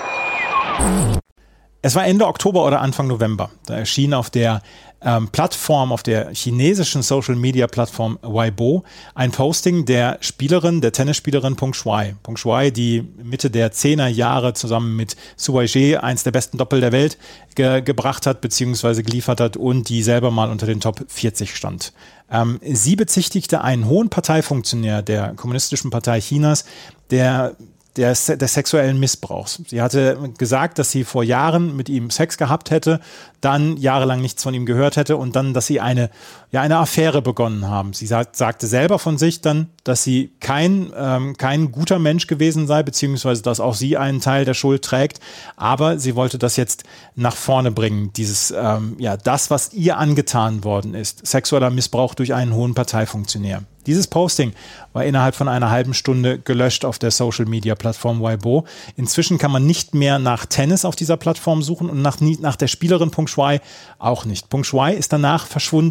Es war Ende Oktober oder Anfang November. Da erschien auf der Plattform, auf der chinesischen Social-Media-Plattform Weibo ein Posting der Tennisspielerin Peng Shuai. Peng Shuai, die Mitte der 10er Jahre zusammen mit Su Weijie eins der besten Doppel der Welt gebracht hat bzw. geliefert hat und die selber mal unter den Top 40 stand. Sie bezichtigte einen hohen Parteifunktionär der Kommunistischen Partei Chinas, des sexuellen Missbrauchs. Sie hatte gesagt, dass sie vor Jahren mit ihm Sex gehabt hätte, dann jahrelang nichts von ihm gehört hätte und dann, dass sie eine Affäre begonnen haben. Sie sagte selber von sich dann, dass sie kein guter Mensch gewesen sei, beziehungsweise dass auch sie einen Teil der Schuld trägt, aber sie wollte das jetzt nach vorne bringen, das, was ihr angetan worden ist, sexueller Missbrauch durch einen hohen Parteifunktionär. Dieses Posting war innerhalb von einer halben Stunde gelöscht auf der Social-Media-Plattform Weibo. Inzwischen kann man nicht mehr nach Tennis auf dieser Plattform suchen und nach der Spielerin Peng Shuai auch nicht. Peng Shuai ist danach verschwunden.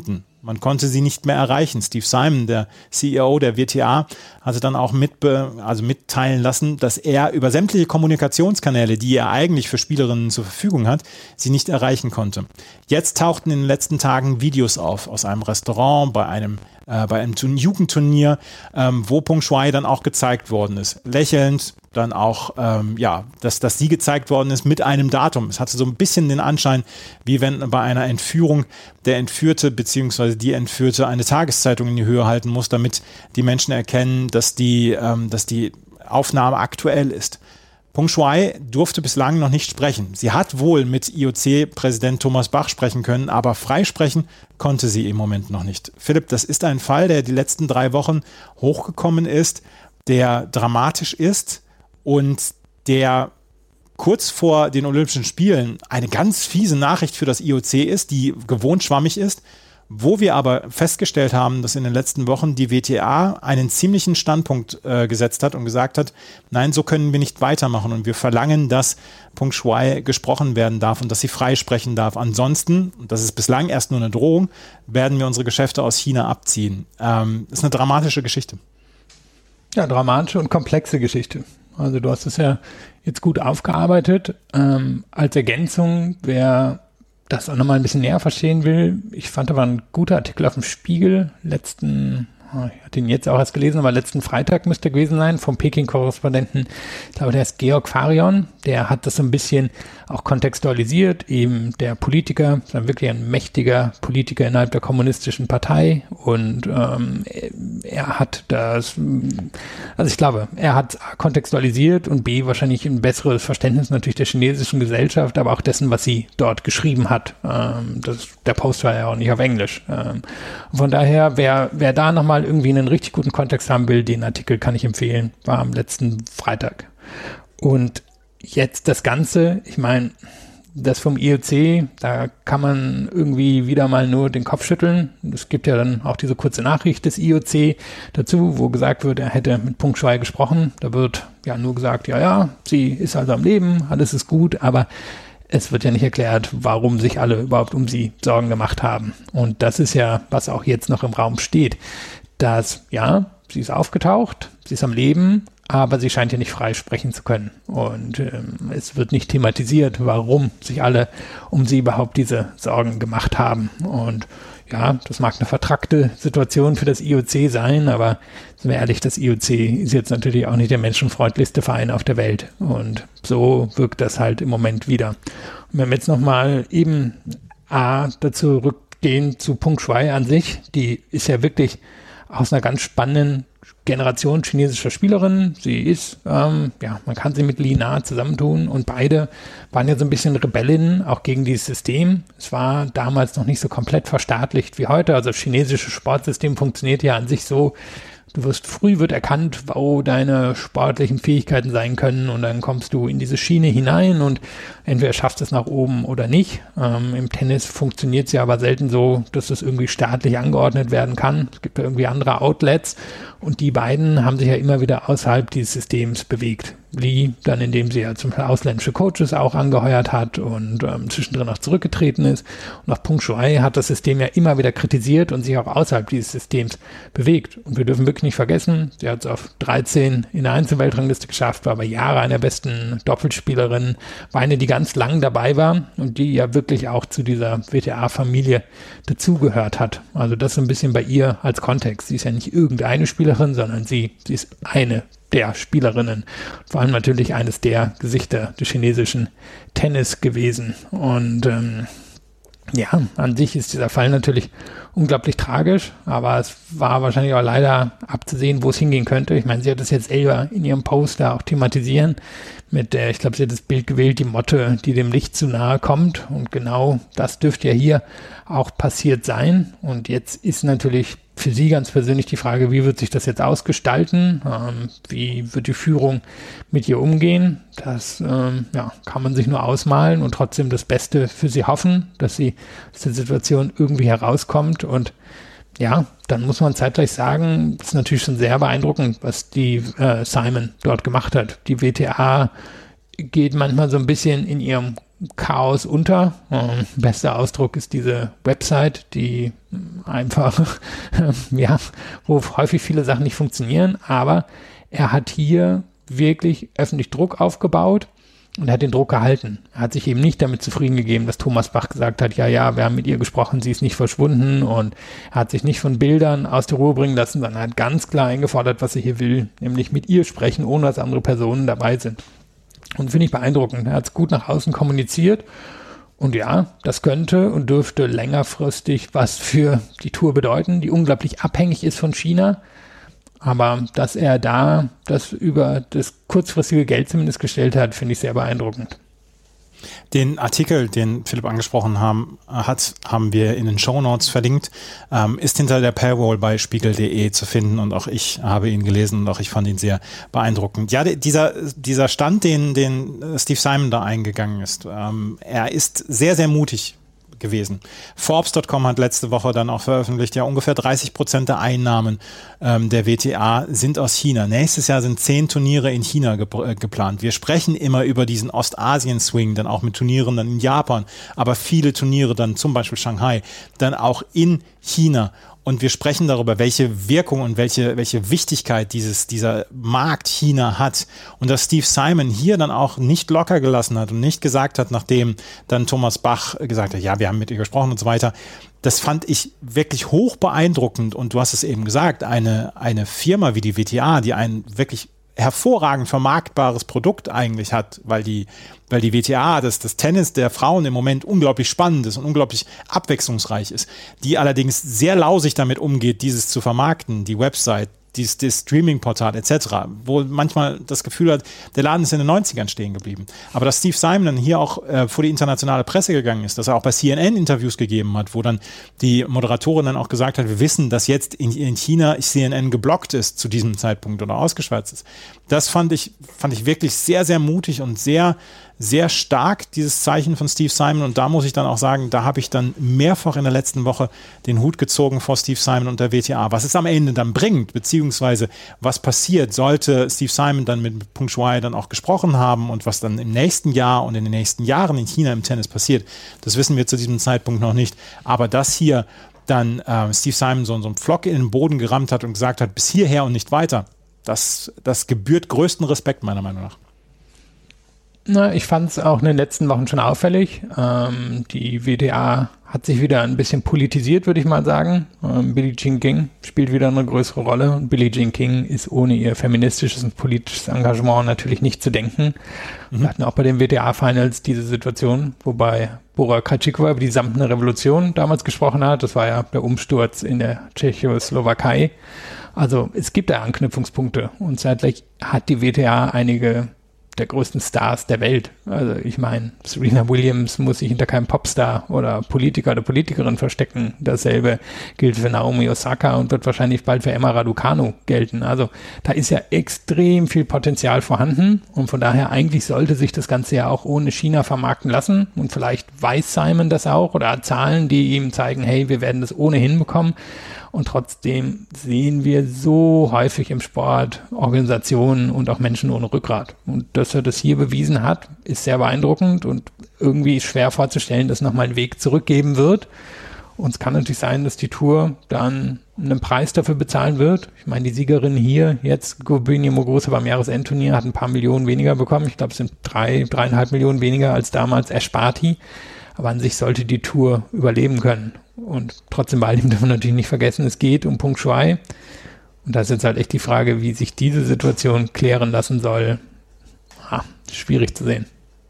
Man konnte sie nicht mehr erreichen. Steve Simon, der CEO der WTA, hatte dann auch mitteilen lassen, dass er über sämtliche Kommunikationskanäle, die er eigentlich für Spielerinnen zur Verfügung hat, sie nicht erreichen konnte. Jetzt tauchten in den letzten Tagen Videos auf aus einem Restaurant, bei einem Jugendturnier, wo Peng Shuai dann auch gezeigt worden ist. Lächelnd, dann auch, dass sie gezeigt worden ist mit einem Datum. Es hatte so ein bisschen den Anschein, wie wenn bei einer Entführung der Entführte bzw. die Entführte eine Tageszeitung in die Höhe halten muss, damit die Menschen erkennen, dass die Aufnahme aktuell ist. Peng Shuai durfte bislang noch nicht sprechen. Sie hat wohl mit IOC-Präsident Thomas Bach sprechen können, aber freisprechen konnte sie im Moment noch nicht. Philipp, das ist ein Fall, der die letzten 3 Wochen hochgekommen ist, der dramatisch ist und der kurz vor den Olympischen Spielen eine ganz fiese Nachricht für das IOC ist, die gewohnt schwammig ist, wo wir aber festgestellt haben, dass in den letzten Wochen die WTA einen ziemlichen Standpunkt gesetzt hat und gesagt hat, nein, so können wir nicht weitermachen und wir verlangen, dass Peng Shuai gesprochen werden darf und dass sie frei sprechen darf. Ansonsten, und das ist bislang erst nur eine Drohung, werden wir unsere Geschäfte aus China abziehen. Das ist eine dramatische Geschichte. Ja, dramatische und komplexe Geschichte. Also du hast es ja jetzt gut aufgearbeitet. Als Ergänzung, wer das auch nochmal ein bisschen näher verstehen will, ich fand, da war ein guter Artikel auf dem Spiegel ich hatte ihn jetzt auch erst gelesen, aber letzten Freitag müsste gewesen sein, vom Peking-Korrespondenten, ich glaube, der ist Georg Farion, der hat das so ein bisschen auch kontextualisiert, eben der Politiker, dann wirklich ein mächtiger Politiker innerhalb der kommunistischen Partei und er hat das, also ich glaube, er hat kontextualisiert und B, wahrscheinlich ein besseres Verständnis natürlich der chinesischen Gesellschaft, aber auch dessen, was sie dort geschrieben hat. Der Post war ja auch nicht auf Englisch. Von daher, wer da nochmal irgendwie einen richtig guten Kontext haben will, den Artikel kann ich empfehlen, war am letzten Freitag. Und jetzt das Ganze, ich meine, das vom IOC, da kann man irgendwie wieder mal nur den Kopf schütteln. Es gibt ja dann auch diese kurze Nachricht des IOC dazu, wo gesagt wird, er hätte mit Peng Shuai gesprochen. Da wird ja nur gesagt, ja, sie ist also am Leben, alles ist gut, aber es wird ja nicht erklärt, warum sich alle überhaupt um sie Sorgen gemacht haben. Und das ist ja, was auch jetzt noch im Raum steht, dass, ja, sie ist aufgetaucht, sie ist am Leben, aber sie scheint ja nicht frei sprechen zu können. Und es wird nicht thematisiert, warum sich alle um sie überhaupt diese Sorgen gemacht haben. Und ja, das mag eine vertrackte Situation für das IOC sein, aber sind wir ehrlich, das IOC ist jetzt natürlich auch nicht der menschenfreundlichste Verein auf der Welt. Und so wirkt das halt im Moment wieder. Und wenn wir jetzt nochmal eben dazu rückgehen zu Peng Shuai an sich, die ist ja wirklich aus einer ganz spannenden Generation chinesischer Spielerinnen. Sie ist, man kann sie mit Li Na zusammentun und beide waren ja so ein bisschen Rebellinnen, auch gegen dieses System. Es war damals noch nicht so komplett verstaatlicht wie heute. Also das chinesische Sportsystem funktioniert ja an sich so, früh wird erkannt, wo deine sportlichen Fähigkeiten sein können und dann kommst du in diese Schiene hinein und entweder schaffst du es nach oben oder nicht. Im Tennis funktioniert es ja aber selten so, dass das irgendwie staatlich angeordnet werden kann. Es gibt ja irgendwie andere Outlets und die beiden haben sich ja immer wieder außerhalb dieses Systems bewegt. Li, dann indem sie ja zum Beispiel ausländische Coaches auch angeheuert hat und zwischendrin auch zurückgetreten ist. Und auch Peng Shuai hat das System ja immer wieder kritisiert und sich auch außerhalb dieses Systems bewegt. Und wir dürfen wirklich nicht vergessen, sie hat es auf 13 in der Einzelweltrangliste geschafft, war aber Jahre eine der besten Doppelspielerinnen, war eine, die ganz lang dabei war und die ja wirklich auch zu dieser WTA-Familie dazugehört hat. Also das so ein bisschen bei ihr als Kontext. Sie ist ja nicht irgendeine Spielerin, sondern sie ist eine der Spielerinnen. Vor allem natürlich eines der Gesichter des chinesischen Tennis gewesen. Und an sich ist dieser Fall natürlich unglaublich tragisch, aber es war wahrscheinlich auch leider abzusehen, wo es hingehen könnte. Ich meine, sie hat das jetzt selber in ihrem Post da auch thematisieren mit der, ich glaube, sie hat das Bild gewählt, die Motte, die dem Licht zu nahe kommt. Und genau das dürfte ja hier auch passiert sein. Und jetzt ist natürlich für sie ganz persönlich die Frage, wie wird sich das jetzt ausgestalten? Wie wird die Führung mit ihr umgehen? Das kann man sich nur ausmalen und trotzdem das Beste für sie hoffen, dass sie aus der Situation irgendwie herauskommt. Und ja, dann muss man zeitgleich sagen, das ist natürlich schon sehr beeindruckend, was die Simon dort gemacht hat. Die WTA geht manchmal so ein bisschen in ihrem Chaos unter. Bester Ausdruck ist diese Website, die einfach, wo häufig viele Sachen nicht funktionieren, aber er hat hier wirklich öffentlich Druck aufgebaut und hat den Druck gehalten. Er hat sich eben nicht damit zufrieden gegeben, dass Thomas Bach gesagt hat, ja, wir haben mit ihr gesprochen, sie ist nicht verschwunden, und er hat sich nicht von Bildern aus der Ruhe bringen lassen, sondern hat ganz klar eingefordert, was er hier will, nämlich mit ihr sprechen, ohne dass andere Personen dabei sind. Und finde ich beeindruckend. Er hat es gut nach außen kommuniziert. Und ja, das könnte und dürfte längerfristig was für die Tour bedeuten, die unglaublich abhängig ist von China. Aber dass er da das über das kurzfristige Geld zumindest gestellt hat, finde ich sehr beeindruckend. Den Artikel, den Philipp angesprochen haben wir in den Shownotes verlinkt, ist hinter der Paywall bei spiegel.de zu finden, und auch ich habe ihn gelesen und auch ich fand ihn sehr beeindruckend. Ja, dieser Stand, den Steve Simon da eingegangen ist, er ist sehr, sehr mutig gewesen. Forbes.com hat letzte Woche dann auch veröffentlicht, ja, ungefähr 30% der Einnahmen der WTA sind aus China. Nächstes Jahr sind 10 Turniere in China geplant. Wir sprechen immer über diesen Ostasien-Swing, dann auch mit Turnieren dann in Japan, aber viele Turniere dann zum Beispiel Shanghai, dann auch in China. Und wir sprechen darüber, welche Wirkung und welche Wichtigkeit dieser Markt China hat. Und dass Steve Simon hier dann auch nicht locker gelassen hat und nicht gesagt hat, nachdem dann Thomas Bach gesagt hat, ja, wir haben mit ihr gesprochen und so weiter. Das fand ich wirklich hoch beeindruckend. Und du hast es eben gesagt, eine Firma wie die WTA, die ein wirklich hervorragend vermarktbares Produkt eigentlich hat, weil die WTA, das Tennis der Frauen im Moment unglaublich spannend ist und unglaublich abwechslungsreich ist, die allerdings sehr lausig damit umgeht, dieses zu vermarkten, die Website, das Streaming-Portal etc., wo manchmal das Gefühl hat, der Laden ist in den 90ern stehen geblieben. Aber dass Steve Simon dann hier auch vor die internationale Presse gegangen ist, dass er auch bei CNN Interviews gegeben hat, wo dann die Moderatorin dann auch gesagt hat, wir wissen, dass jetzt in China CNN geblockt ist zu diesem Zeitpunkt oder ausgeschwärzt ist. Das fand ich wirklich sehr, sehr mutig und sehr, sehr stark, dieses Zeichen von Steve Simon. Und da muss ich dann auch sagen, da habe ich dann mehrfach in der letzten Woche den Hut gezogen vor Steve Simon und der WTA. Was es am Ende dann bringt, beziehungsweise was passiert, sollte Steve Simon dann mit Peng Shuai dann auch gesprochen haben, und was dann im nächsten Jahr und in den nächsten Jahren in China im Tennis passiert, das wissen wir zu diesem Zeitpunkt noch nicht. Aber dass hier dann Steve Simon so einen Pflock in den Boden gerammt hat und gesagt hat, bis hierher und nicht weiter, das gebührt größten Respekt meiner Meinung nach. Na, ich fand es auch in den letzten Wochen schon auffällig. Die WTA hat sich wieder ein bisschen politisiert, würde ich mal sagen. Billie Jean King spielt wieder eine größere Rolle. Und Billie Jean King ist ohne ihr feministisches und politisches Engagement natürlich nicht zu denken. Wir hatten auch bei den WTA-Finals diese Situation, wobei Bora Krejcikova über die samtene Revolution damals gesprochen hat. Das war ja der Umsturz in der Tschechoslowakei. Also es gibt da Anknüpfungspunkte, und zeitgleich hat die WTA einige der größten Stars der Welt. Also ich meine, Serena Williams muss sich hinter keinem Popstar oder Politiker oder Politikerin verstecken. Dasselbe gilt für Naomi Osaka und wird wahrscheinlich bald für Emma Raducanu gelten. Also da ist ja extrem viel Potenzial vorhanden, und von daher eigentlich sollte sich das Ganze ja auch ohne China vermarkten lassen, und vielleicht weiß Simon das auch oder hat Zahlen, die ihm zeigen, hey, wir werden das ohnehin bekommen. Und trotzdem sehen wir so häufig im Sport Organisationen und auch Menschen ohne Rückgrat. Und dass er das hier bewiesen hat, ist sehr beeindruckend, und irgendwie ist schwer vorzustellen, dass nochmal ein Weg zurückgeben wird. Und es kann natürlich sein, dass die Tour dann einen Preis dafür bezahlen wird. Ich meine, die Siegerin hier jetzt, Gobini Muguruza beim Jahresendturnier, hat ein paar Millionen weniger bekommen. Ich glaube, es sind 3,5 Millionen weniger als damals Esparti. Aber an sich sollte die Tour überleben können. Und trotzdem bei all dem dürfen wir natürlich nicht vergessen, es geht um Peng Shuai. Und da ist jetzt halt echt die Frage, wie sich diese Situation klären lassen soll. Schwierig zu sehen.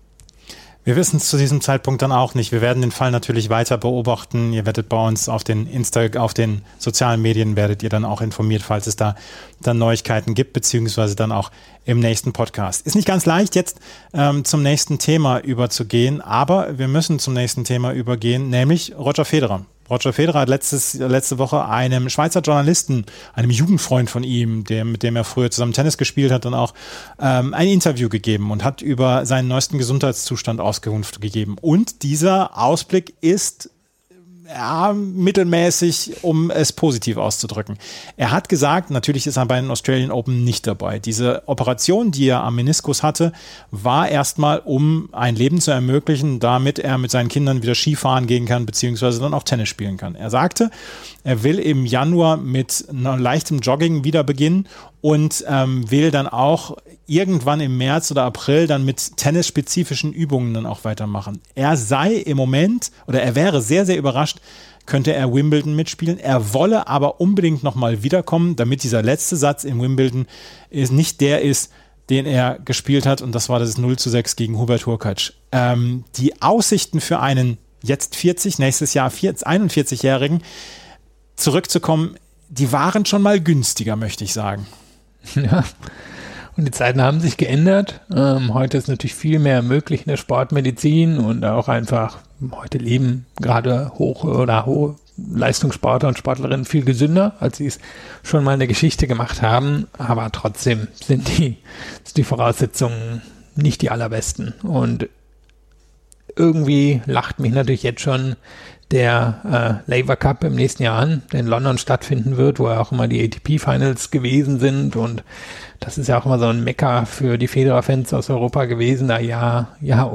Wir wissen es zu diesem Zeitpunkt dann auch nicht. Wir werden den Fall natürlich weiter beobachten. Ihr werdet bei uns auf den sozialen Medien werdet ihr dann auch informiert, falls es da dann Neuigkeiten gibt, beziehungsweise dann auch im nächsten Podcast. Ist nicht ganz leicht, jetzt zum nächsten Thema überzugehen, aber wir müssen zum nächsten Thema übergehen, nämlich Roger Federer. Roger Federer hat letzte Woche einem Schweizer Journalisten, einem Jugendfreund von ihm, mit dem er früher zusammen Tennis gespielt hat, dann auch ein Interview gegeben und hat über seinen neuesten Gesundheitszustand Auskunft gegeben. Und dieser Ausblick ist ja, mittelmäßig, um es positiv auszudrücken. Er hat gesagt, natürlich ist er bei den Australian Open nicht dabei. Diese Operation, die er am Meniskus hatte, war erstmal, um ein Leben zu ermöglichen, damit er mit seinen Kindern wieder Skifahren gehen kann, beziehungsweise dann auch Tennis spielen kann. Er sagte, er will im Januar mit leichtem Jogging wieder beginnen und will dann auch irgendwann im März oder April dann mit tennisspezifischen Übungen dann auch weitermachen. Er sei im Moment, oder er wäre sehr, sehr überrascht, könnte er Wimbledon mitspielen. Er wolle aber unbedingt nochmal wiederkommen, damit dieser letzte Satz im Wimbledon nicht der ist, den er gespielt hat, und das war das 0:6 gegen Hubert Hurkacz. Die Aussichten für einen jetzt 40, nächstes Jahr 41-Jährigen zurückzukommen, die waren schon mal günstiger, möchte ich sagen. Ja, und die Zeiten haben sich geändert. Heute ist natürlich viel mehr möglich in der Sportmedizin und auch einfach, heute leben gerade hohe Leistungssportler und Sportlerinnen viel gesünder, als sie es schon mal in der Geschichte gemacht haben. Aber trotzdem sind die Voraussetzungen nicht die allerbesten. Und irgendwie lacht mich natürlich jetzt schon der Laver Cup im nächsten Jahr an, der in London stattfinden wird, wo ja auch immer die ATP-Finals gewesen sind, und das ist ja auch immer so ein Mekka für die Federer-Fans aus Europa gewesen, da Jahr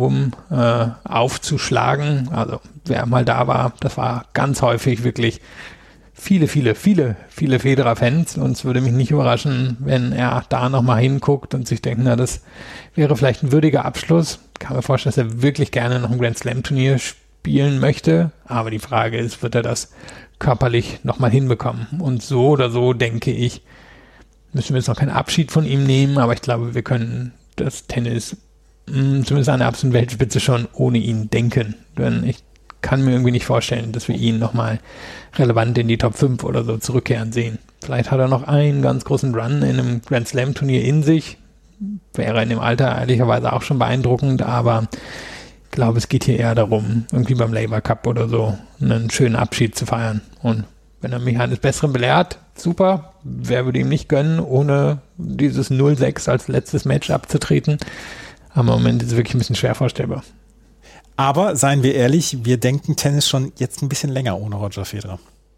aufzuschlagen. Also wer mal da war, das war ganz häufig wirklich viele Federer-Fans, und es würde mich nicht überraschen, wenn er da nochmal hinguckt und sich denkt, na, das wäre vielleicht ein würdiger Abschluss. Ich kann mir vorstellen, dass er wirklich gerne noch ein Grand Slam-Turnier spielen möchte, aber die Frage ist, wird er das körperlich nochmal hinbekommen? Und so oder so, denke ich, müssen wir jetzt noch keinen Abschied von ihm nehmen, aber ich glaube, wir können das Tennis zumindest an der absoluten Weltspitze schon ohne ihn denken, denn ich kann mir irgendwie nicht vorstellen, dass wir ihn nochmal relevant in die Top 5 oder so zurückkehren sehen. Vielleicht hat er noch einen ganz großen Run in einem Grand Slam Turnier in sich, wäre in dem Alter ehrlicherweise auch schon beeindruckend, aber ich glaube, es geht hier eher darum, irgendwie beim Laver Cup oder so einen schönen Abschied zu feiern. Und wenn er mich eines Besseren belehrt, super. Wer würde ihm nicht gönnen, ohne dieses 0:6 als letztes Match abzutreten? Aber im Moment ist es wirklich ein bisschen schwer vorstellbar. Aber seien wir ehrlich, wir denken Tennis schon jetzt ein bisschen länger ohne Roger Federer.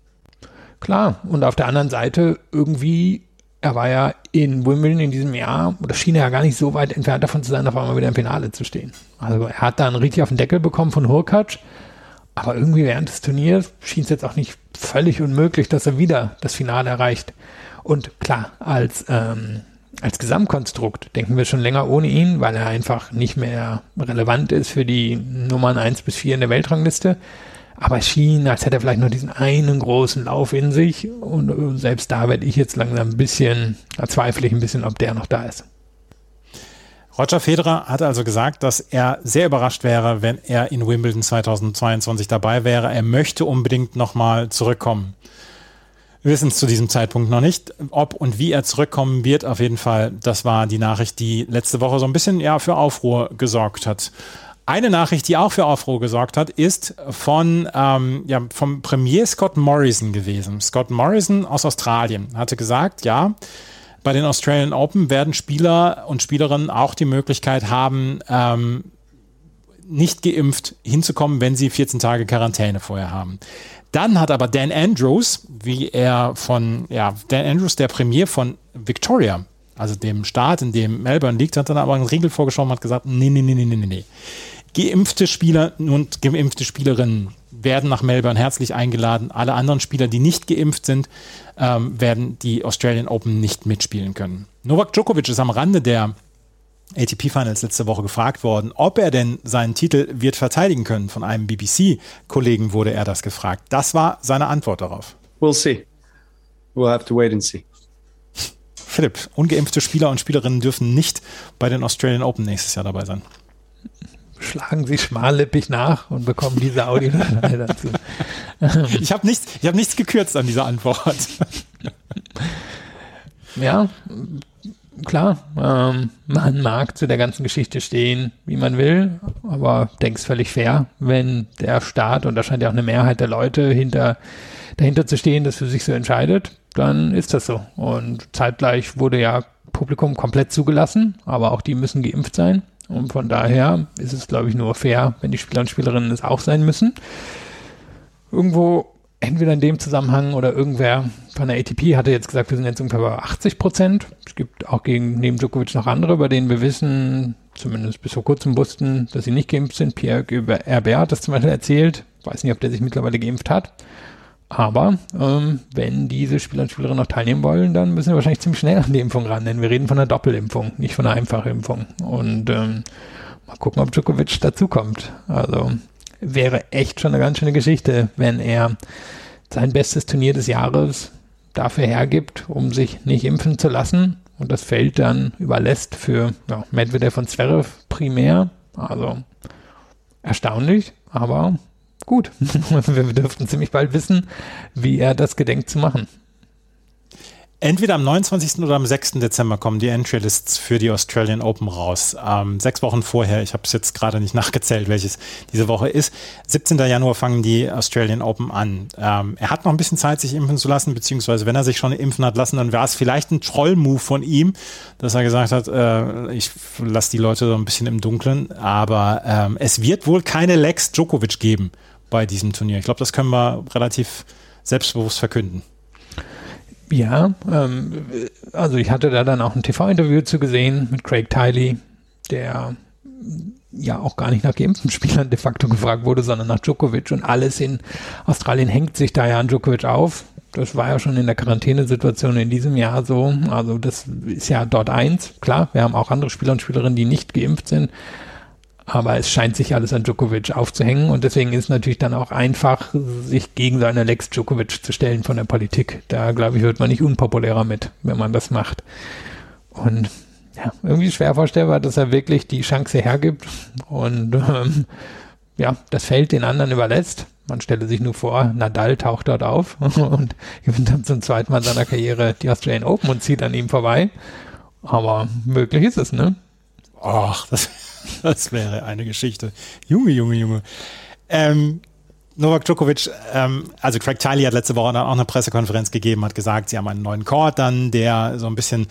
Klar, und auf der anderen Seite irgendwie, er war ja in Wimbledon in diesem Jahr, oder schien er ja gar nicht so weit entfernt davon zu sein, auf einmal wieder im Finale zu stehen. Also er hat dann richtig auf den Deckel bekommen von Hurkacz, aber irgendwie während des Turniers schien es jetzt auch nicht völlig unmöglich, dass er wieder das Finale erreicht. Und klar, als Gesamtkonstrukt denken wir schon länger ohne ihn, weil er einfach nicht mehr relevant ist für die Nummern 1 bis 4 in der Weltrangliste. Aber es schien, als hätte er vielleicht noch diesen einen großen Lauf in sich, und selbst da werde ich jetzt langsam zweifle ich ein bisschen, ob der noch da ist. Roger Federer hat also gesagt, dass er sehr überrascht wäre, wenn er in Wimbledon 2022 dabei wäre. Er möchte unbedingt nochmal zurückkommen. Wir wissen es zu diesem Zeitpunkt noch nicht, ob und wie er zurückkommen wird. Auf jeden Fall, das war die Nachricht, die letzte Woche so ein bisschen für Aufruhr gesorgt hat. Eine Nachricht, die auch für Aufruhr gesorgt hat, ist vom Premier Scott Morrison gewesen. Scott Morrison aus Australien hatte gesagt, ja, bei den Australian Open werden Spieler und Spielerinnen auch die Möglichkeit haben, nicht geimpft hinzukommen, wenn sie 14 Tage Quarantäne vorher haben. Dann hat aber Dan Andrews, der Premier von Victoria, also dem Staat, in dem Melbourne liegt, hat dann aber einen Riegel vorgeschoben und hat gesagt, nee. Geimpfte Spieler und geimpfte Spielerinnen werden nach Melbourne herzlich eingeladen. Alle anderen Spieler, die nicht geimpft sind, werden die Australian Open nicht mitspielen können. Novak Djokovic ist am Rande der ATP-Finals letzte Woche gefragt worden, ob er denn seinen Titel wird verteidigen können. Von einem BBC-Kollegen wurde er das gefragt. Das war seine Antwort darauf. We'll see. We'll have to wait and see. Philipp, ungeimpfte Spieler und Spielerinnen dürfen nicht bei den Australian Open nächstes Jahr dabei sein. Schlagen Sie schmallippig nach und bekommen diese Audiodatei dazu. Ich hab nichts gekürzt an dieser Antwort. Ja, klar, man mag zu der ganzen Geschichte stehen, wie man will, aber denke es völlig fair, wenn der Staat, und da scheint ja auch eine Mehrheit der Leute dahinter zu stehen, das für sich so entscheidet, dann ist das so. Und zeitgleich wurde ja Publikum komplett zugelassen, aber auch die müssen geimpft sein. Und von daher ist es, glaube ich, nur fair, wenn die Spieler und Spielerinnen es auch sein müssen. irgendwo entweder in dem Zusammenhang oder irgendwer von der ATP hatte jetzt gesagt, wir sind jetzt ungefähr bei 80%. Es gibt auch neben Djokovic noch andere, bei denen wir wissen, zumindest bis vor kurzem wussten, dass sie nicht geimpft sind. Pierre Herbert hat das zum Beispiel erzählt. Weiß nicht, ob der sich mittlerweile geimpft hat. Aber wenn diese Spieler und Spielerinnen noch teilnehmen wollen, dann müssen wir wahrscheinlich ziemlich schnell an die Impfung ran, denn wir reden von einer Doppelimpfung, nicht von einer Einfachimpfung. Und mal gucken, ob Djokovic dazukommt. Also wäre echt schon eine ganz schöne Geschichte, wenn er sein bestes Turnier des Jahres dafür hergibt, um sich nicht impfen zu lassen und das Feld dann überlässt für Medvedev und Zverev primär. Also erstaunlich, aber gut. Wir dürften ziemlich bald wissen, wie er das gedenkt zu machen. Entweder am 29. oder am 6. Dezember kommen die Entry-Lists für die Australian Open raus. 6 Wochen vorher, ich habe es jetzt gerade nicht nachgezählt, welches diese Woche ist. 17. Januar fangen die Australian Open an. Er hat noch ein bisschen Zeit, sich impfen zu lassen, beziehungsweise wenn er sich schon impfen hat lassen, dann war es vielleicht ein Troll-Move von ihm, dass er gesagt hat, ich lasse die Leute so ein bisschen im Dunkeln, aber es wird wohl keine Lex Djokovic geben bei diesem Turnier. Ich glaube, das können wir relativ selbstbewusst verkünden. Ja, also ich hatte da dann auch ein TV-Interview zu gesehen mit Craig Tiley, der ja auch gar nicht nach geimpften Spielern de facto gefragt wurde, sondern nach Djokovic, und alles in Australien hängt sich da ja an Djokovic auf. Das war ja schon in der Quarantänesituation in diesem Jahr so, also das ist ja dort eins. Klar, wir haben auch andere Spieler und Spielerinnen, die nicht geimpft sind, aber es scheint sich alles an Djokovic aufzuhängen und deswegen ist es natürlich dann auch einfach, sich gegen seine Lex Djokovic zu stellen von der Politik. Da, glaube ich, wird man nicht unpopulärer mit, wenn man das macht. Und ja, irgendwie schwer vorstellbar, dass er wirklich die Chance hergibt und das Feld den anderen überlässt. Man stelle sich nur vor, Nadal taucht dort auf und gewinnt dann zum zweiten Mal in seiner Karriere die Australian Open und zieht an ihm vorbei. Aber möglich ist es, ne? Ach, das wäre eine Geschichte. Junge. Novak Djokovic, also Craig Tiley hat letzte Woche dann auch eine Pressekonferenz gegeben, hat gesagt, sie haben einen neuen Court dann, der so ein bisschen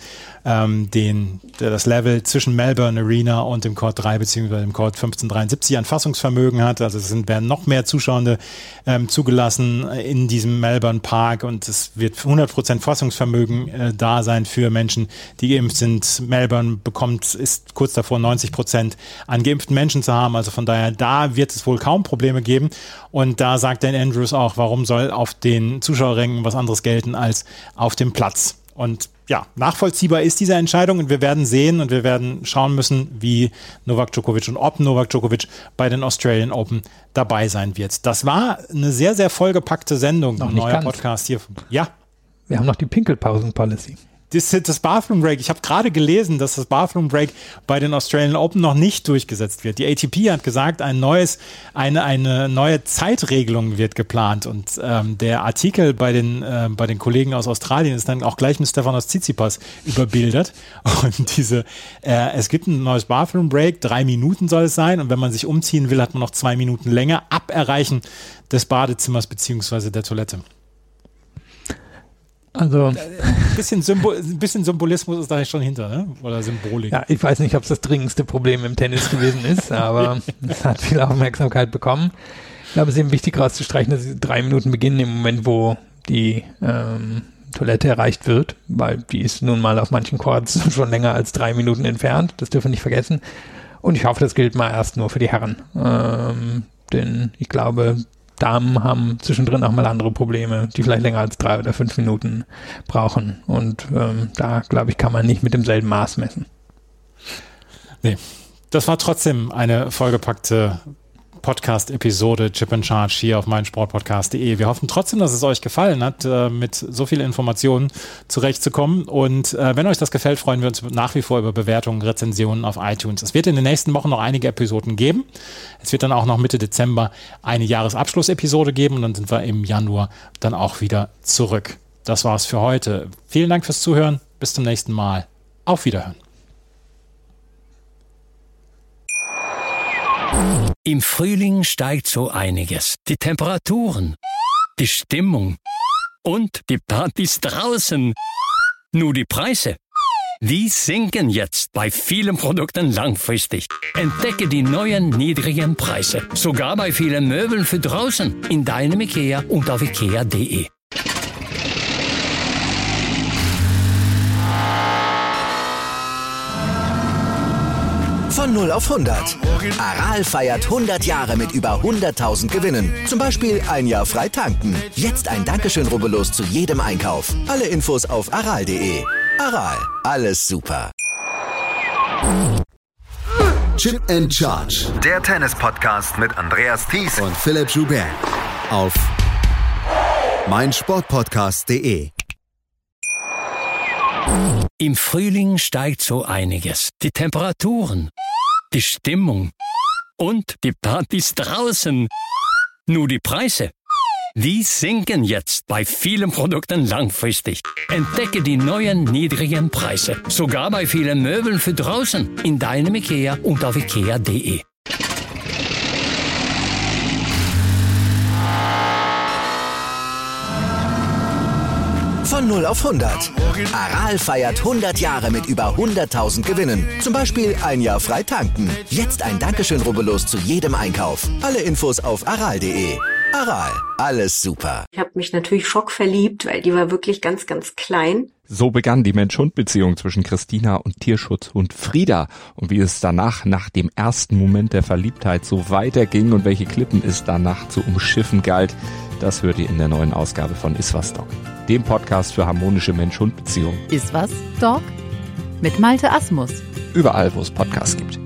das Level zwischen Melbourne Arena und dem Court 3 bzw. dem Court 1573 an Fassungsvermögen hat. Also werden noch mehr Zuschauer zugelassen in diesem Melbourne Park und es wird 100% Fassungsvermögen da sein für Menschen, die geimpft sind. Melbourne ist kurz davor, 90% an geimpften Menschen zu haben. Also von daher, da wird es wohl kaum Probleme geben. Und da sagt Dan Andrews auch, warum soll auf den Zuschauerrängen was anderes gelten als auf dem Platz. Und ja, nachvollziehbar ist diese Entscheidung und wir werden sehen und wir werden schauen müssen, wie Novak Djokovic und ob Novak Djokovic bei den Australian Open dabei sein wird. Das war eine sehr, sehr vollgepackte Sendung. Noch nicht ganz. Podcast hier. Ja. Wir haben noch die Pinkelpausen-Policy. Das Bathroom Break, ich habe gerade gelesen, dass das Bathroom Break bei den Australian Open noch nicht durchgesetzt wird. Die ATP hat gesagt, eine neue Zeitregelung wird geplant und der Artikel bei den Kollegen aus Australien ist dann auch gleich mit Stefanos Tsitsipas überbildert und es gibt ein neues Bathroom Break, 3 Minuten soll es sein und wenn man sich umziehen will, hat man noch 2 Minuten länger ab Erreichen des Badezimmers bzw. der Toilette. Also ein bisschen Symbolismus ist da schon hinter, ne? Oder Symbolik. Ja, ich weiß nicht, ob es das dringendste Problem im Tennis gewesen ist, aber es hat viel Aufmerksamkeit bekommen. Ich glaube, es ist eben wichtig herauszustreichen, dass diese 3 Minuten beginnen im Moment, wo die Toilette erreicht wird, weil die ist nun mal auf manchen Courts schon länger als 3 Minuten entfernt. Das dürfen wir nicht vergessen. Und ich hoffe, das gilt mal erst nur für die Herren. Denn ich glaube, Damen haben zwischendrin auch mal andere Probleme, die vielleicht länger als 3 oder 5 Minuten brauchen. Und da, glaube ich, kann man nicht mit demselben Maß messen. Nee, das war trotzdem eine vollgepackte Podcast-Episode Chip and Charge hier auf meinsportpodcast.de. Wir hoffen trotzdem, dass es euch gefallen hat, mit so vielen Informationen zurechtzukommen. Und wenn euch das gefällt, freuen wir uns nach wie vor über Bewertungen, Rezensionen auf iTunes. Es wird in den nächsten Wochen noch einige Episoden geben. Es wird dann auch noch Mitte Dezember eine Jahresabschlussepisode geben und dann sind wir im Januar dann auch wieder zurück. Das war's für heute. Vielen Dank fürs Zuhören. Bis zum nächsten Mal. Auf Wiederhören. Im Frühling steigt so einiges. Die Temperaturen, die Stimmung und die Partys draußen. Nur die Preise. Die sinken jetzt bei vielen Produkten langfristig. Entdecke die neuen niedrigen Preise. Sogar bei vielen Möbeln für draußen. In deinem IKEA und auf IKEA.de. Von 0 auf 100. Aral feiert 100 Jahre mit über 100.000 Gewinnen. Zum Beispiel ein Jahr frei tanken. Jetzt ein Dankeschön, rubbellos zu jedem Einkauf. Alle Infos auf aral.de. Aral, alles super. Chip and Charge. Der Tennis-Podcast mit Andreas Thies und Philipp Joubert. Auf meinsportpodcast.de. Im Frühling steigt so einiges. Die Temperaturen, die Stimmung und die Partys draußen. Nur die Preise, die sinken jetzt bei vielen Produkten langfristig. Entdecke die neuen niedrigen Preise. Sogar bei vielen Möbeln für draußen. In deinem IKEA und auf IKEA.de. Von 0 auf 100. Aral feiert 100 Jahre mit über 100.000 Gewinnen. Zum Beispiel ein Jahr frei tanken. Jetzt ein Dankeschön, rubbellos zu jedem Einkauf. Alle Infos auf aral.de. Aral, alles super. Ich habe mich natürlich schockverliebt, weil die war wirklich ganz, ganz klein. So begann die Mensch-Hund-Beziehung zwischen Christina und Tierschutzhund Frieda. Und wie es danach, nach dem ersten Moment der Verliebtheit, so weiterging und welche Klippen es danach zu umschiffen galt, das hört ihr in der neuen Ausgabe von Iswas Dog, dem Podcast für harmonische Mensch-Hund-Beziehungen. Iswas Dog? Mit Malte Asmus. Überall, wo es Podcasts gibt.